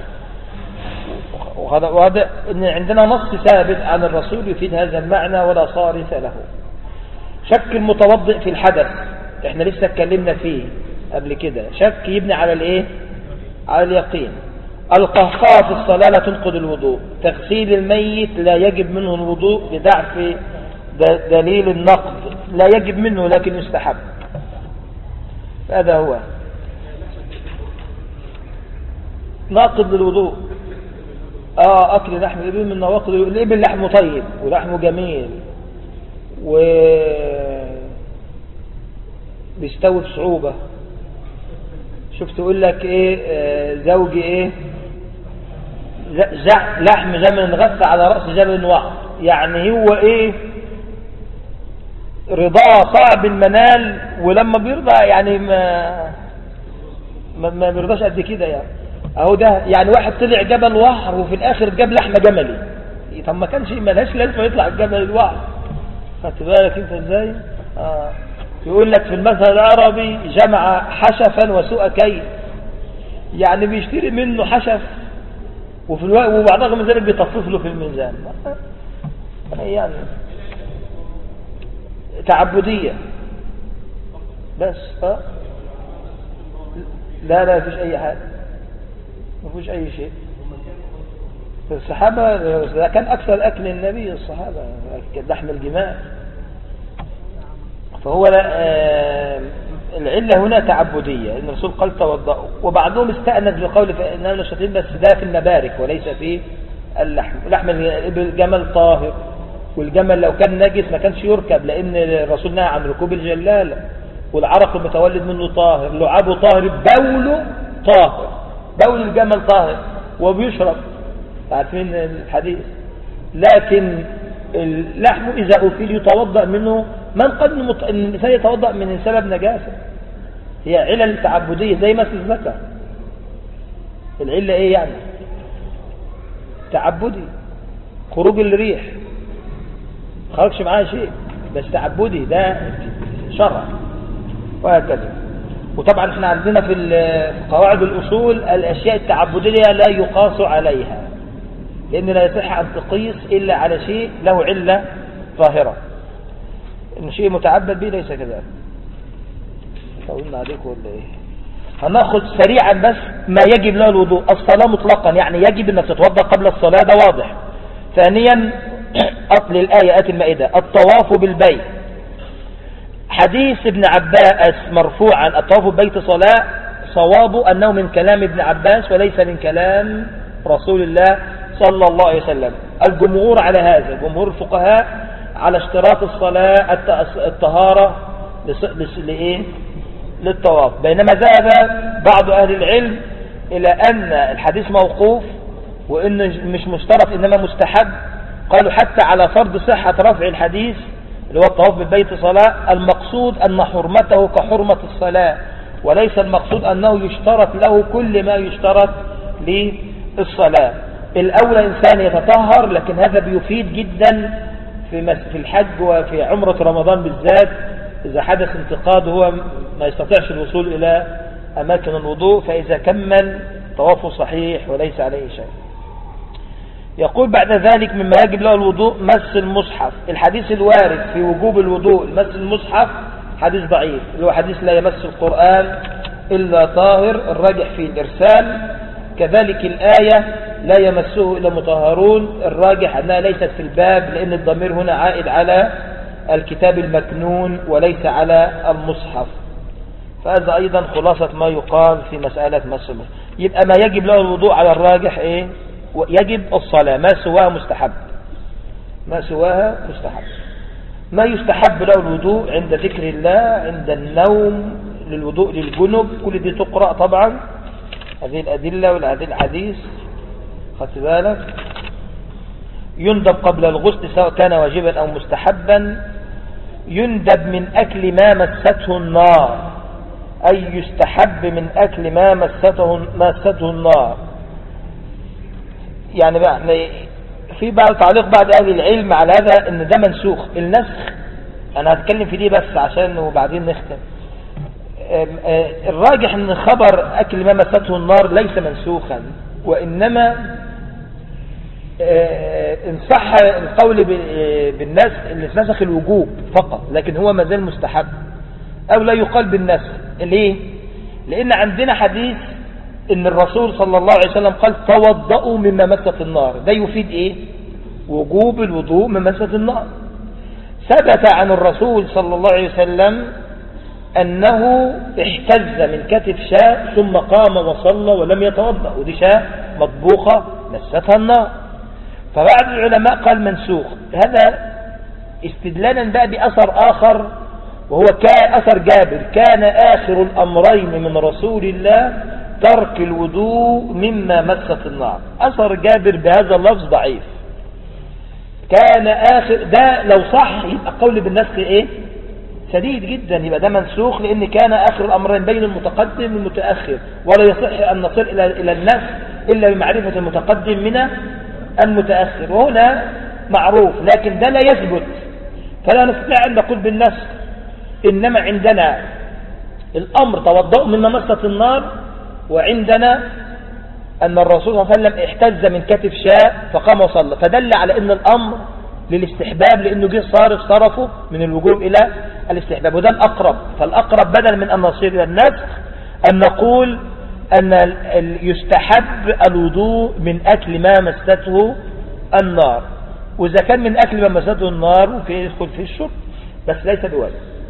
S1: وهذا إن عندنا نص ثابت عن الرسول يفيد هذا المعنى ولا صارف له. شك المتوضئ في الحدث احنا لسه اتكلمنا فيه قبل كده. شك يبني على الايه؟ على اليقين. القهقه في الصلاة لا تنقض الوضوء. تغسيل الميت لا يجب منه الوضوء دليل النقد، لا يجب منه لكن يستحب. هذا هو ناقض للوضوء. أكل لحم الإبل من نواقض الإبل. لحمه طيب ولحمه جميل بيستوي بصعوبة. شفت يقول لك ايه زوجي ايه لحم جمل غث على رأس جبل وعر، يعني هو ايه رضاه صعب المنال، ولما بيرضى يعني ما بيرضاش قد كده يعني. اهو ده يعني واحد طلع جبل وعر وفي الاخر جاب لحمه جملي. طب ما كانش ملهاش لازمه يطلع الجبل الوعر. خدت بالك انت ازاي؟ يقول لك في المثل العربي جمع حشفا وسوء كيل، يعني بيشتري منه حشف وفي الوقت وبعضهم من ذلك بيطفف له في الميزان. يعني تعبدية بس. لا فيش اي حاجة، ما فيش اي شيء. الصحابة ده كان اكثر اكل النبي الصحابة لحم الجمال. فهو العلة هنا تعبدية، ان الرسول قال توضأوا، وبعضهم استأنس بقول فإننا نشاطين، بس ده في المبارك وليس في اللحم. لحم الجمل طاهر، والجمل لو كان نجس ما كانش يركب، لأن الرسول نهى عن ركوب الجلالة، والعرق المتولد منه طاهر، لعابه طاهر، بوله طاهر، بول الجمل طاهر وبيشرب، عارفين الحديث. لكن اللحم إذا أكل يتوضأ منه. من قد أن الإنسان يتوضأ من سبب نجاسة؟ هي علل تعبدية زي مثل الذكر. العلة إيه يعني؟ تعبدي، خروج الريح خرجش معاه شيء، بس تعبدي ده شرع، وهكذا. وطبعا احنا عندنا في قواعد الأصول الأشياء التعبدية لا يقاس عليها، لأن لا يصح أن تقيس إلا على شيء له علة ظاهرة. إن شيء متعبد به ليس كذلك. طولنا عليك ولا إيه؟ هناخذ سريعا بس ما يجب له الوضوء. الصلاة مطلقا، يعني يجب أنك تتوضأ قبل الصلاة، ده واضح. ثانيا أصل الآية آية المائدة الطواف بالبيت. حديث ابن عباس مرفوعا الطواف بالبيت صلاة، صوابه أنه من كلام ابن عباس وليس من كلام رسول الله صلى الله عليه وسلم. الجمهور على هذا، جمهور الفقهاء على اشتراط الصلاة الطهارة للطواف، بينما ذهب بعض أهل العلم إلى أن الحديث موقوف وإنه مش مشترط إنما مستحب. قالوا حتى على فرض صحة رفع الحديث اللي هو الطواف بالبيت صلاة، المقصود أن حرمته كحرمة الصلاة، وليس المقصود أنه يشترط له كل ما يشترط للصلاة. الأولى إنسان يتطهر، لكن هذا بيفيد جدا في الحج وفي عمرة رمضان بالذات. إذا حدث انتقاد هو ما يستطيعش الوصول إلى أماكن الوضوء، فإذا كمل طوافه صحيح وليس عليه شيء. يقول بعد ذلك مما يجب له الوضوء مس المصحف. الحديث الوارد في وجوب الوضوء مس المصحف حديث ضعيف، اللي هو حديث لا يمس القرآن إلا طاهر، الراجح في الإرسال. كذلك الآية لا يمسه إلا مطهرون، الراجح أنها ليست في الباب، لأن الضمير هنا عائد على الكتاب المكنون وليس على المصحف. فهذا أيضا خلاصة ما يقال في مسألة مس المصحف. يبقى ما يجب له الوضوء على الراجح إيه؟ يجب الصلاة، ما سواها مستحب، ما سواها مستحب. ما يستحب له الوضوء عند ذكر الله، عند النوم، للوضوء للجنب، كل دي تقرأ طبعا هذه الأدلة وهذه الحديث. خدت بالك؟ يندب قبل الغسل سواء كان واجبا أو مستحبا. يندب من أكل ما مسته النار، أي يستحب من أكل ما مسته النار. يعني بقى في بعض تعليق بعض أهل العلم على هذا ان ده منسوخ. النسخ أنا هتكلم في دي بس عشان وبعدين نختم. الراجح ان خبر أكل ما مسته النار ليس منسوخا، وإنما إن صح القول بالنسخ اللي نسخ الوجوب فقط، لكن هو ما زال مستحب، أو لا يقال بالنسخ. ليه؟ لأن عندنا حديث إن الرسول صلى الله عليه وسلم قال توضؤوا مما مست النار. ده يفيد إيه؟ وجوب الوضوء من مسة النار. ثبت عن الرسول صلى الله عليه وسلم أنه احتز من كتف شاة ثم قام وصلى ولم يتوضأ، ودي شاة مطبوخة مستها النار. فبعض العلماء قال منسوخ، هذا استدلالا بقى بأثر آخر، وهو أثر جابر: كان آخر الأمرين من رسول الله ترك الوضوء مما مست النار. أثر جابر بهذا اللفظ ضعيف. كان آخر ده لو صح يبقى قول بالنسخ ايه شديد جدا، يبقى ده منسوخ، لأن كان آخر الأمرين بين المتقدم والمتأخر، ولا يصح أن نصل إلى النسخ إلا بمعرفة المتقدم من المتأخر، وهنا معروف، لكن ده لا يثبت، فلا نستطيع أن نقول بالنسخ. إنما عندنا الأمر توضؤوا مما مست النار، وعندنا أن الرسول صلى الله عليه وسلم احتز من كتف شاة فقام وصلى، فدل على أن الأمر للاستحباب، لأنه جه صرفه من الوجوب إلى الاستحباب، وده الأقرب. فالأقرب بدل من أن نصير إلى النسخ أن نقول أن يستحب الوضوء من أكل ما مسته النار، وإذا كان من أكل ما مسته النار ممكن يدخل في الشرب، بس ليس بواجب.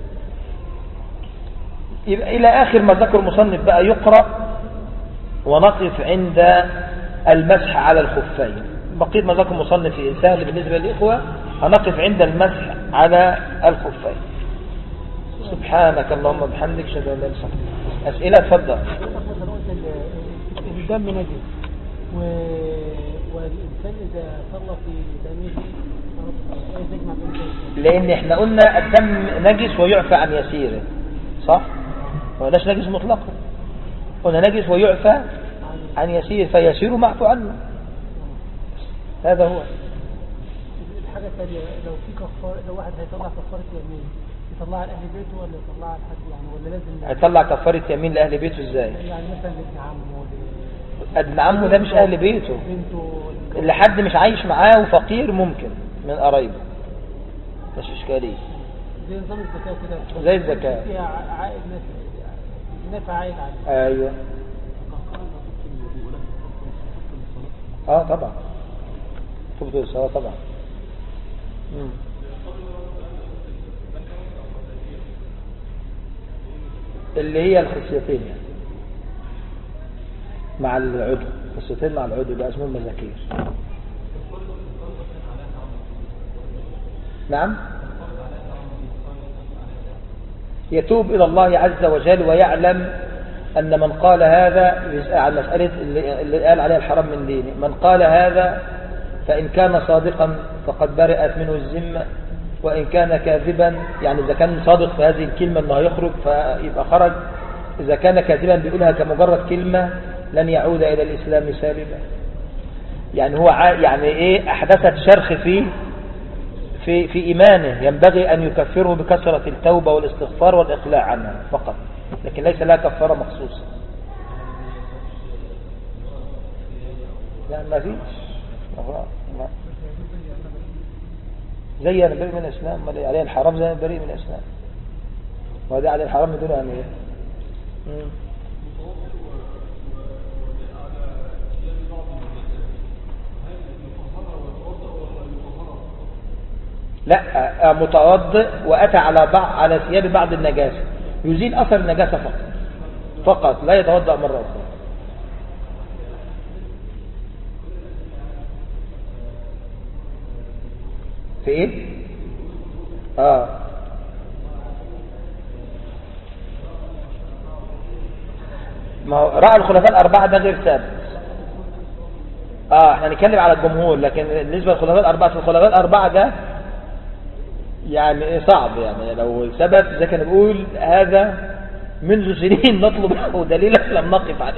S1: يبقى إلى آخر ما ذكر المصنف بقى يقرأ، ونقف عند المسح على الخفين. بقية ما ذكر المصنف سهل بالنسبة للإخوة، هنقف عند المسح على الخفين. سبحانك اللهم وبحمدك، اشهد ان لا اله الا انت. أسئلة اتفضل.
S2: الدم نجس والإنسان إذا صلى في دمه يجمع بين،
S1: لأن احنا قلنا الدم نجس ويعفى عن يسيره، صح؟ ما قلناش نجس مطلقا، قلنا نجس ويعفى عن يسير، فيسير معفو عنه. هذا هو.
S2: الحاجة الثانية، لو في كفار، لو واحد هيطلع كفارة يمين، يطلعها لأهل بيته ولا يطلعها لحد يعني، ولا لازم
S1: هيطلع كفارة يمين لأهل بيته ازاي؟
S2: يعني مثلا لابن عمه،
S1: ابن عمه ده مش أهل بيته، اللي حد مش عايش معاه وفقير ممكن من قرايبه، مش إشكالية.
S2: زي نظام الزكاة كده،
S1: زي الزكاة
S2: فيها عائد نفع عائد عليه.
S1: أيوه. طبعا تبطل الصلاة طبعا. اللي هي الخصيتين يعني مع العضو، خصيتين مع العضو ده اسمهم مذاكير. نعم، يتوب إلى الله عز وجل ويعلم أن من قال هذا عن مسألة اللي قال عليها الحرام من دينه، من قال هذا فإن كان صادقا فقد برئت منه الذمة، وإن كان كاذبا يعني إذا كان صادق في هذه الكلمة أنه يخرج فيبقى خرج، إذا كان كاذبا بيقولها كمجرد كلمة لن يعود إلى الإسلام سالما. يعني هو يعني إيه، أحدثت شرخ في إيمانه، ينبغي أن يكفره بكثرة التوبة والاستغفار والإقلاع عنها فقط، لكن ليس لها كفارة مخصوصة. لا ما فيش، لا. زي أنا بريء من الإسلام، عليه الحرام زي أنا بريء من الإسلام، وهذا عليه الحرام من دون أن إيه. لا، متوضئ وأتى على ثياب بعض النجاسة، يزيل أثر النجاسة فقط لا يتوضأ مرة أخرى. في إيه؟ ما هو رأى الخلفاء الأربعة ده غير ثابت. احنا نتكلم على الجمهور، لكن بالنسبة للخلفاء الأربعة، في الخلفاء الأربعة ده يعني صعب، يعني لو ثبت زي كان بيقول هذا منذ سنين نطلب له دليلا لم نقف عليه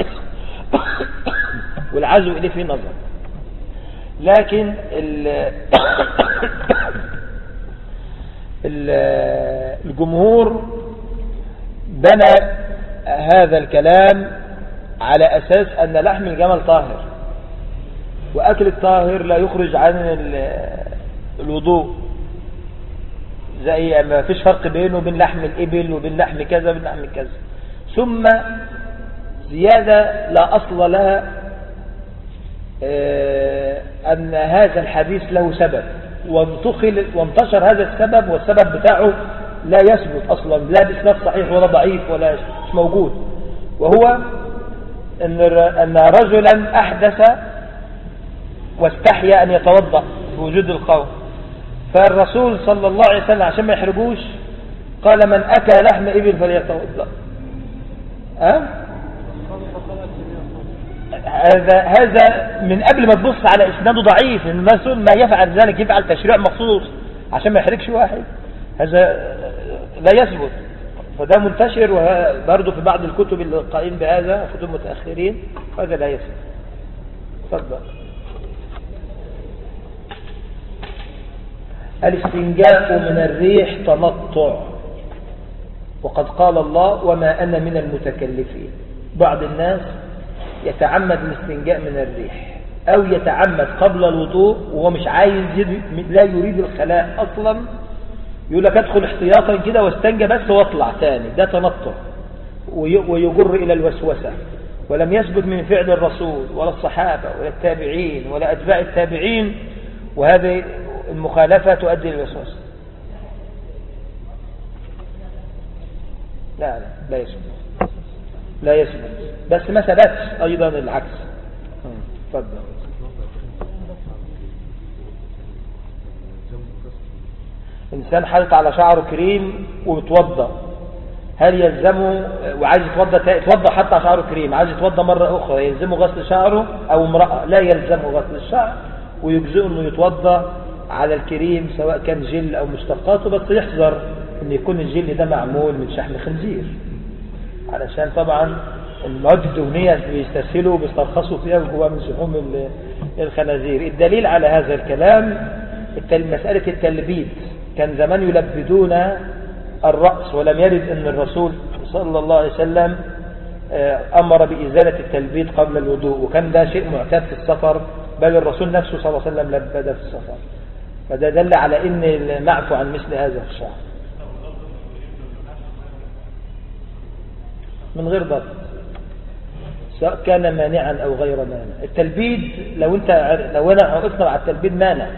S1: والعزو إليه في نظر. لكن الجمهور بنى هذا الكلام على أساس أن لحم الجمل طاهر، وأكل الطاهر لا يخرج عن الوضوء، زي ما فيش فرق بينه وبين لحم الإبل وبين لحم كذا وبين لحم كذا. ثم زيادة لا أصل لها، أن هذا الحديث له سبب، وانتشر هذا السبب، والسبب بتاعه لا يثبت أصلا، لا بإسناد صحيح ولا ضعيف ولا مش موجود، وهو أن رجلا أحدث واستحيا أن يتوضأ بوجود القوم، فالرسول صلى الله عليه وسلم عشان ما يحرجوش قال من أكل لحم إبل فليتوضأ. هذا من قبل ما تبص على إسناده ضعيف، المسؤول ما يفعل ذلك يفعل تشريع مخصوص عشان ما يحرجش واحد، هذا لا يثبت. فده منتشر وبرضه في بعض الكتب القائم بهذا، كتب متأخرين، هذا لا يثبت. تفضل. الاستنجاء من الريح تنطع، وقد قال الله وما أنا من المتكلفين. بعض الناس يتعمد الاستنجاء من الريح، أو يتعمد قبل الوضوء وهو مش عايز لا يريد الخلاء أصلا، يقول لك ادخل احتياطا كده واستنجى بس واطلع تاني، ده تنطع ويجر إلى الوسوسة، ولم يثبت من فعل الرسول ولا الصحابة ولا التابعين ولا أتباع التابعين، وهذه المخالفة تؤدي للوسوسة. لا يثبت، لا يثبت، بس ما ثبتش أيضا العكس. تفضل. إنسان حاطط على شعره كريم وبتوضى، هل يلزمه وعايز يتوضى حتى على شعره كريم، عايز يتوضى مرة أخرى يلزمه غسل شعره؟ أو امرأة لا يلزمه غسل الشعر ويجزئه أنه يتوضى على الكريم سواء كان جل أو مشتقاته، بس يحذر أن يكون الجل ده معمول من شحم خنزير، علشان طبعا المواد الدهنية بيستسهلوا بيسترخصوا فيها وجواها من شحوم الخنازير. الدليل على هذا الكلام مسألة التلبيد، كان زمان يلبدون الرأس، ولم يرد أن الرسول صلى الله عليه وسلم أمر بإزالة التلبيد قبل الوضوء، وكان ده شيء معتاد في السفر، بل الرسول نفسه صلى الله عليه وسلم لبد في السفر، فده دل على أن المعفو عن مثل هذا في الشعر من غير ضبط، سواء كان مانعا أو غير مانع. التلبيد لو أنا وقفنا على التلبيد مانع،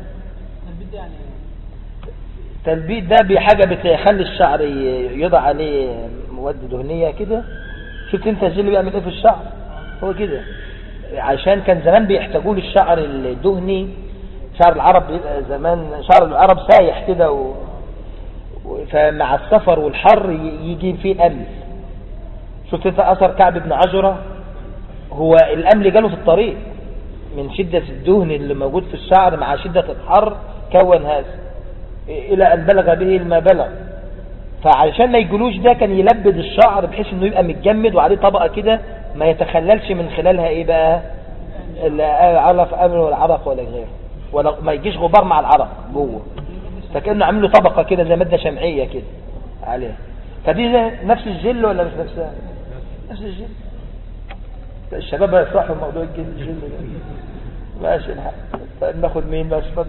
S1: التلبيد ده بحاجة بتخلي الشعر يضع عليه مواد دهنية كده. شفت انت الجل بيعمل ايه في الشعر؟ هو كده، عشان كان زمان بيحتاجوا للشعر الدهني، شعر العرب زمان شعر العرب سايح كده فمع السفر والحر يجي فيه أمل. شفت انت أثر كعب بن عجرة، هو الأمل جاله في الطريق من شدة الدهن اللي موجود في الشعر مع شدة الحر، كون هذا إلى أن بلغ به ما بلغ. فعشان ما يجلوش ده كان يلبد الشعر بحيث انه يبقى متجمد وعليه طبقة كده ما يتخللش من خلالها ايه بقى العرق أمل ولا عرق ولا غيره، ولا ما يجيش غبار مع العرق جوه، فكأنه عامل له طبقة كده زي مادة شمعية كده عليها. فدي نفس الجل ولا مش نفسها؟ نفس الجل. الشباب يفرحوا موضوع الجل ده. ماشي الحق. طيب ناخد مين بقى؟ اتفضل.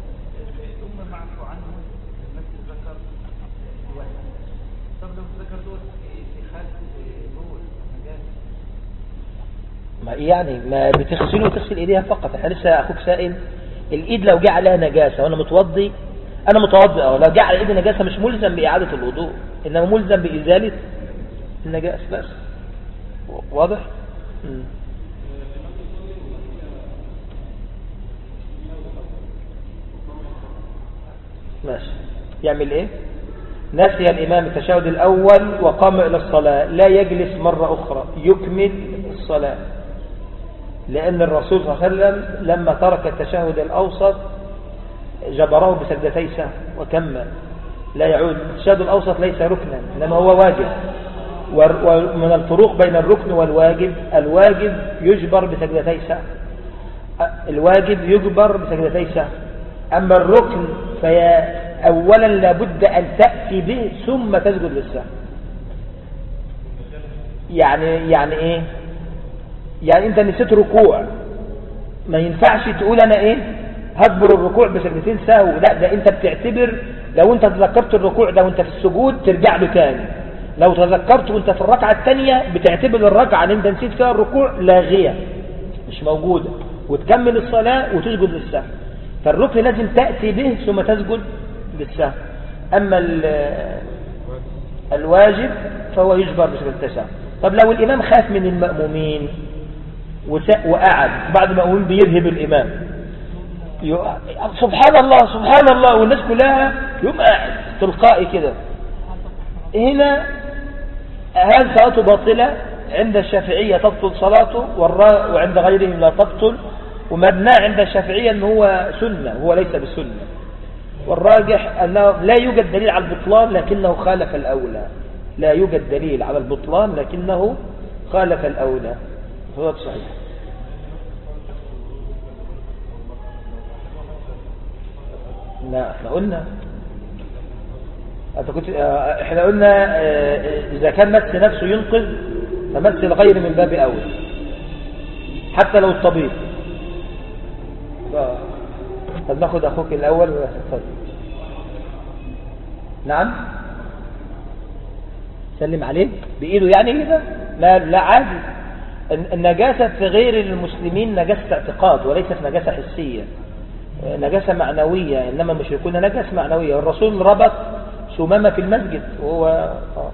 S1: ما يعني ما بتغسله وتغسل ايديها فقط. احنا لسه اخوك سائل الايد لو جه عليها نجاسه وانا متوضي، انا متوضي لو جه على ايدي نجاسه مش ملزم باعاده الوضوء، انما ملزم بازاله النجاسه بس. واضح؟ ماشي. يعمل ايه؟ نسي الامام التشهد الاول وقام الى الصلاه، لا يجلس مره اخرى، يكمل الصلاه، لأن الرسول صلى الله عليه وسلم لما ترك التشهد الأوسط جبره بسجدتي سهو وكمل، لا يعود. التشهد الأوسط ليس ركنا إنما هو واجب، ومن الفروق بين الركن والواجب، الواجب يجبر بسجدتي سهو، الواجب يجبر بسجدتي سهو، أما الركن أولا لابد أن تأتي به ثم تسجد للسهو. يعني إيه؟ يعني انت نسيت ركوع، ما ينفعش تقول انا ايه هجبر الركوع بسجدتين سهو، لا، ده انت بتعتبر لو انت تذكرت الركوع ده وانت في السجود ترجع له تاني، لو تذكرت وانت في الركعه الثانيه بتعتبر الركعه اللي انت نسيت فيها الركوع لاغيه مش موجوده، وتكمل الصلاه وتسجد للسهو. فالركن لازم تأتي به ثم تسجد للسهو. أما الواجب فهو يجبر بسجود التسهو. طب لو الإمام خاف من المأمومين وقعد بعد المأمومين بيرهب الإمام، سبحان الله سبحان الله والناس كلها يقوم قاعد تلقائي كده، هنا هل صلاته باطلة؟ عند الشافعية تبطل صلاته وعند غيرهم لا تبطل، ومبنى عند الشافعية أنه هو سنة وهو ليس بسنة، والراجح أنه لا يوجد دليل على البطلان لكنه خالف الأولى. لا يوجد دليل على البطلان لكنه خالف الأولى، هو صحيح. لا احنا قلنا احنا قلنا إذا كان مس نفسه ينقذ فمس الغير من باب أول حتى لو الطبيب. طب ناخد أخوك الأول. نعم سلم عليه بإيده يعني كده؟ لا عادي. النجاسة في غير المسلمين نجاسة اعتقاد وليست نجاسة حسية، نجاسة معنوية، إنما المشركون نجاسة معنوية. الرسول ربط سمامة في المسجد وهو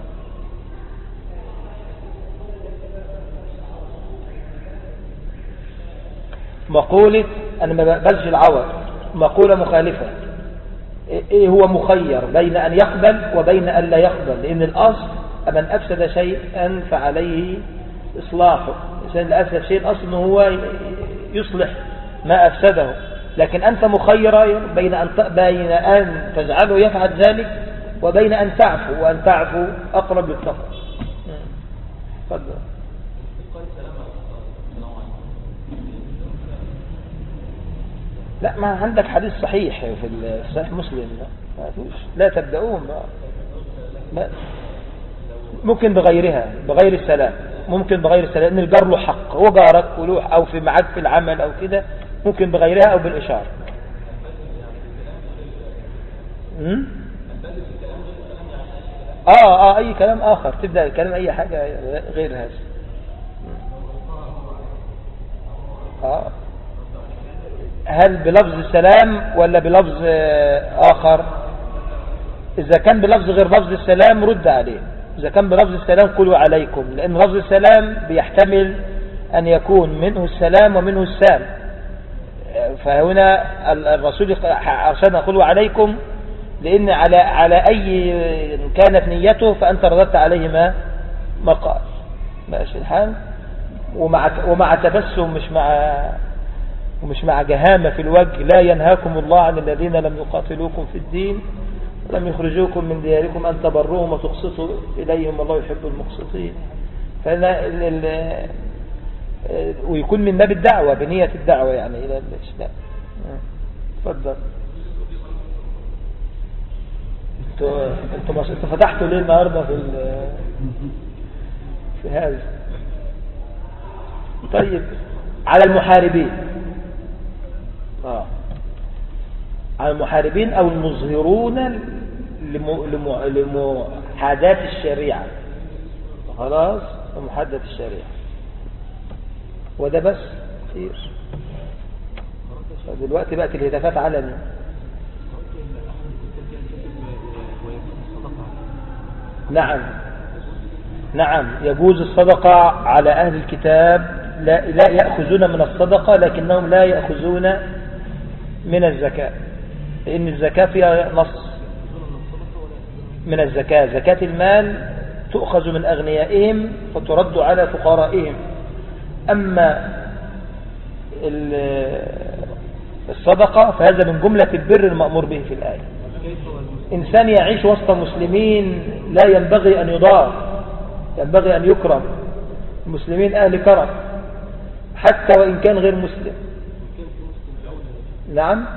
S1: مقولة أنا ما بقبلش العوض مقولة مخالفة. إيه هو مخير بين أن يقبل وبين أن لا يقبل، لأن الأصل من أفسد شيئا فعليه إصلاحه. الإنسان اللي أفسد شيء الأصل أنه هو يصلح ما أفسده، لكن أنت مخير بين أن تجعله يفعل ذلك وبين أن تعفو، وأن تعفو أقرب للتقوى. تفضل. لا ما عندك حديث صحيح في صحيح مسلم، لا تبدأوهم ممكن بغيرها بغير السلام، ممكن بغير السلام ان الجار له حق، هو جارك ولوح او في معاك في العمل او كده، ممكن بغيرها او بالاشاره. اي كلام اخر، تبدا الكلام اي حاجه غير هذا. هل بلفظ السلام ولا بلفظ آخر؟ إذا كان بلفظ غير لفظ السلام رد عليه. إذا كان بلفظ السلام قولوا عليكم، لأن لفظ السلام بيحتمل أن يكون منه السلام ومنه السام، فهنا الرسول أرشدنا قولوا عليكم، لأن على أي كانت نيته فأنت رددت عليه ما قال. ماشي الحال. ومع تبسم مش مع جهامة في الوجه. لا ينهاكم الله عن الذين لم يقاتلوكم في الدين ولم يخرجوكم من دياركم أن تبروهم وتقسطوا إليهم والله يحب المقسطين. ويكون من باب الدعوة بنية الدعوة يعني إلى الإسلام. تفضل. انتوا فتحتوا ليه النهارده في هذا؟ طيب على المحاربين، على المحاربين أو المظهرون لمحاداة الشريعة، خلاص لمحاداة الشريعة، وده بس كتير. دلوقتي بقت الهتافات علني. نعم يجوز الصدقة على أهل الكتاب، لا يأخذون من الصدقة لكنهم لا يأخذون من الزكاة، لأن الزكاة فيها نص من الزكاة. زكاة المال تؤخذ من أغنيائهم فترد على فقرائهم. أما الصدقة فهذا من جملة البر المأمور به في الآية. إنسان يعيش وسط مسلمين لا ينبغي أن يضار، ينبغي أن يكرم. المسلمين أهل كرم حتى وإن كان غير مسلم. نعم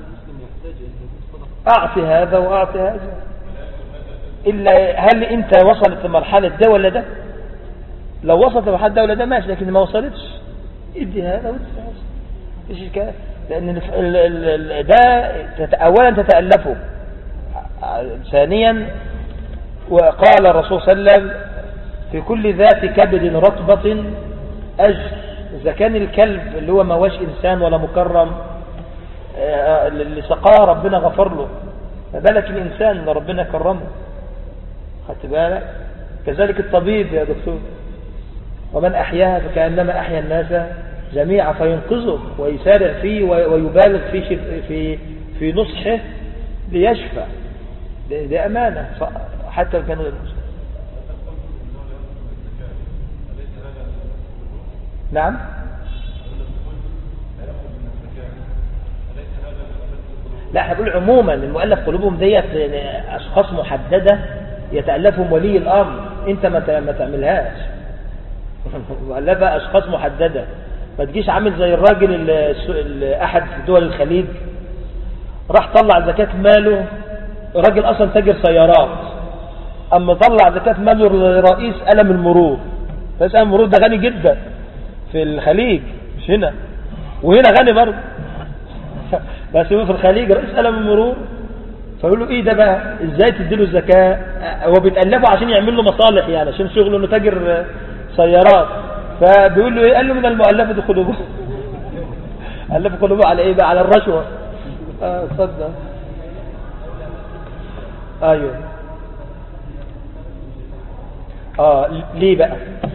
S1: أعطي هذا وأعطي هذا. إلا هل أنت وصلت لمرحلة ده ولا ده؟ لو وصلت لمرحلة ده ولا ده ماشي، لكن ما وصلتش ادي هذا وادي هذا، ايش الكلام؟ لأن ده أولا تتألفه، ثانيا وقال الرسول صلى الله عليه وسلم في كل ذات كبد رطبة أجر. إذا كان الكلب اللي هو ما هوش إنسان ولا مكرم اللي سقاه ربنا غفر له، ما بالك الإنسان اللي ربنا كرمه. خدت بالك؟ كذلك الطبيب يا دكتور، ومن أحياها فكأنما أحيا الناس جميعا، فينقذه ويسارع فيه ويبالغ في نصحه ليشفى. دي أمانة حتى كان غير مسلم. نعم. لا احنا بنقول عموما المؤلف قلوبهم ديت اشخاص محدده يتالفهم ولي الامر، انت ما تعملهاش. مؤلفه اشخاص محدده، ما تجيش عامل زي الراجل احد دول الخليج راح طلع زكاه ماله، راجل اصلا تاجر سيارات، اما طلع زكاه ماله لرئيس ألم المرور. رئيس ألم المرور ده غني جدا في الخليج، مش هنا، وهنا غني برضه بس هو في الخليج رئيس ألم المرور. فيقول له ايه ده بقى، ازاي تديله الزكاه؟ هو بيتألفه عشان يعمل له مصالح يعني، عشان شغله انه تاجر سيارات. فبيقول له ايه؟ قال له من المؤلفه قلوبه. ألف قلوبه على ايه بقى؟ على الرشوه. صدق. ايوه. ليه بقى؟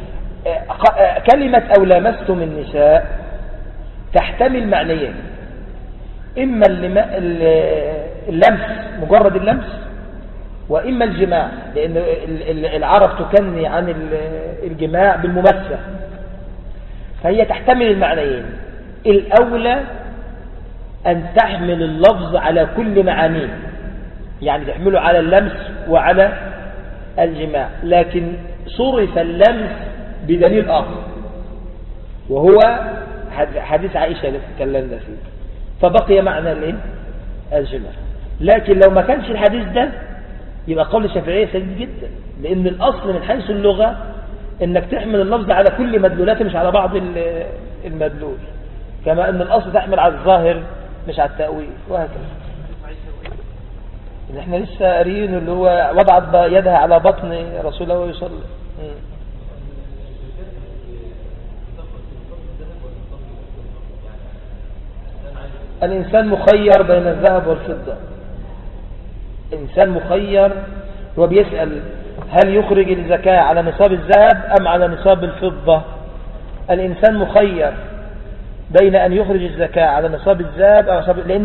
S1: كلمه او لامستم النساء تحتمل معنيين، إما اللمس مجرد اللمس، وإما الجماع، لأن العرب تكني عن الجماع بالممسة، فهي تحتمل المعنيين. الأولى أن تحمل اللفظ على كل معانيه، يعني تحمله على اللمس وعلى الجماع، لكن صرف اللمس بدليل آخر وهو حديث عائشة اللي تكلمنا فيه، فبقي معنى الايه؟ الجماع. لكن لو ما كانش الحديث ده يبقى قول الشافعية سديد جدا، لأن الأصل من حيث اللغة إنك تحمل اللفظ على كل مدلولاته مش على بعض المدلول، كما أن الأصل تحمل على الظاهر مش على التأويل، وهكذا. احنا لسه قاريين اللي هو وضعت يدها على بطن رسول الله ويصلي. الإنسان مخير بين الذهب والفضة. الإنسان مخير، هو بيسأل هل يخرج الزكاة على نصاب الذهب أم على نصاب الفضة؟ الإنسان مخير بين أن يخرج الزكاة على نصاب الذهب أو نصاب، لأن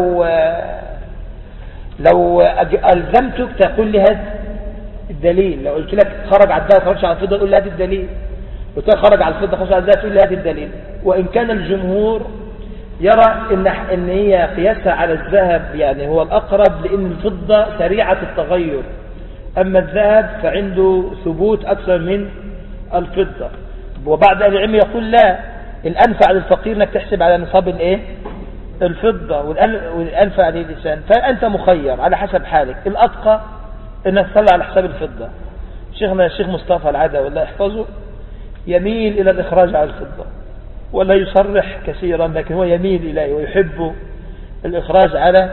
S1: لو ألزمتك تقول لي هذا الدليل، لو قلت لك خرج على الذهب خرج على الفضة تقول لي هذا الدليل، قلت لك خرج على الفضة خرج على الذهب تقول لي هذا الدليل. وإن كان الجمهور يرى إن هي قياسها على الذهب يعني هو الأقرب، لأن الفضة سريعة التغير، أما الذهب فعنده ثبوت أكثر من الفضة. وبعد العلم يقول لا، الأنفع للفقير أنك تحسب على نصاب الإيه؟ الفضة، والأنفع للإنسان. فأنت مخير على حسب حالك، الأتقى أنك تطلع على حساب الفضة. شيخنا الشيخ مصطفى العدوي والله يحفظه يميل إلى الإخراج على الفضة، ولا يصرح كثيرا، لكن هو يميل إليه ويحب الإخراج على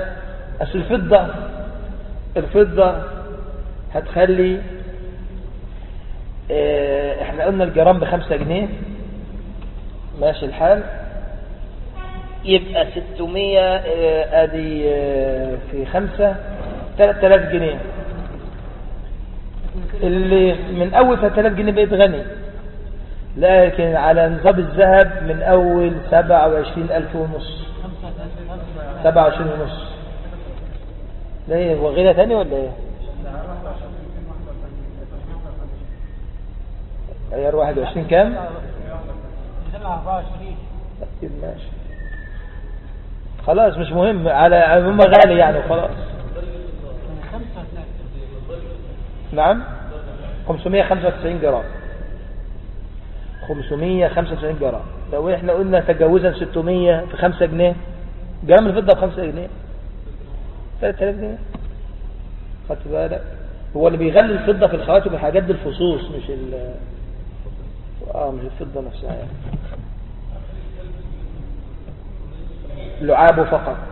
S1: الفضة هتخلي احنا قلنا الجرام ب5 جنيه ماشي الحال، يبقى 600 ادي في 5 3000 جنيه، اللي من اول 3000 جنيه بقيت غني. لكن على نصاب الذهب من أول 27,500 27,500. ده ايه هو غيرها تاني ولا ايه؟ عيار 21 كام؟
S2: 24.
S1: ماشي خلاص مش مهم، على هم غالي يعني وخلاص. نعم 595 جرام 595 جرام. لو احنا قلنا تجاوزا 600 في 5 جنيه، جرام الفضة ب5 جنيه 3000 جنيه. خدت بالك؟ هو اللي بيغلي الفضة في الخواتم والحاجات دي الفصوص، مش مش الفضة نفسها يعني. لعابه فقط.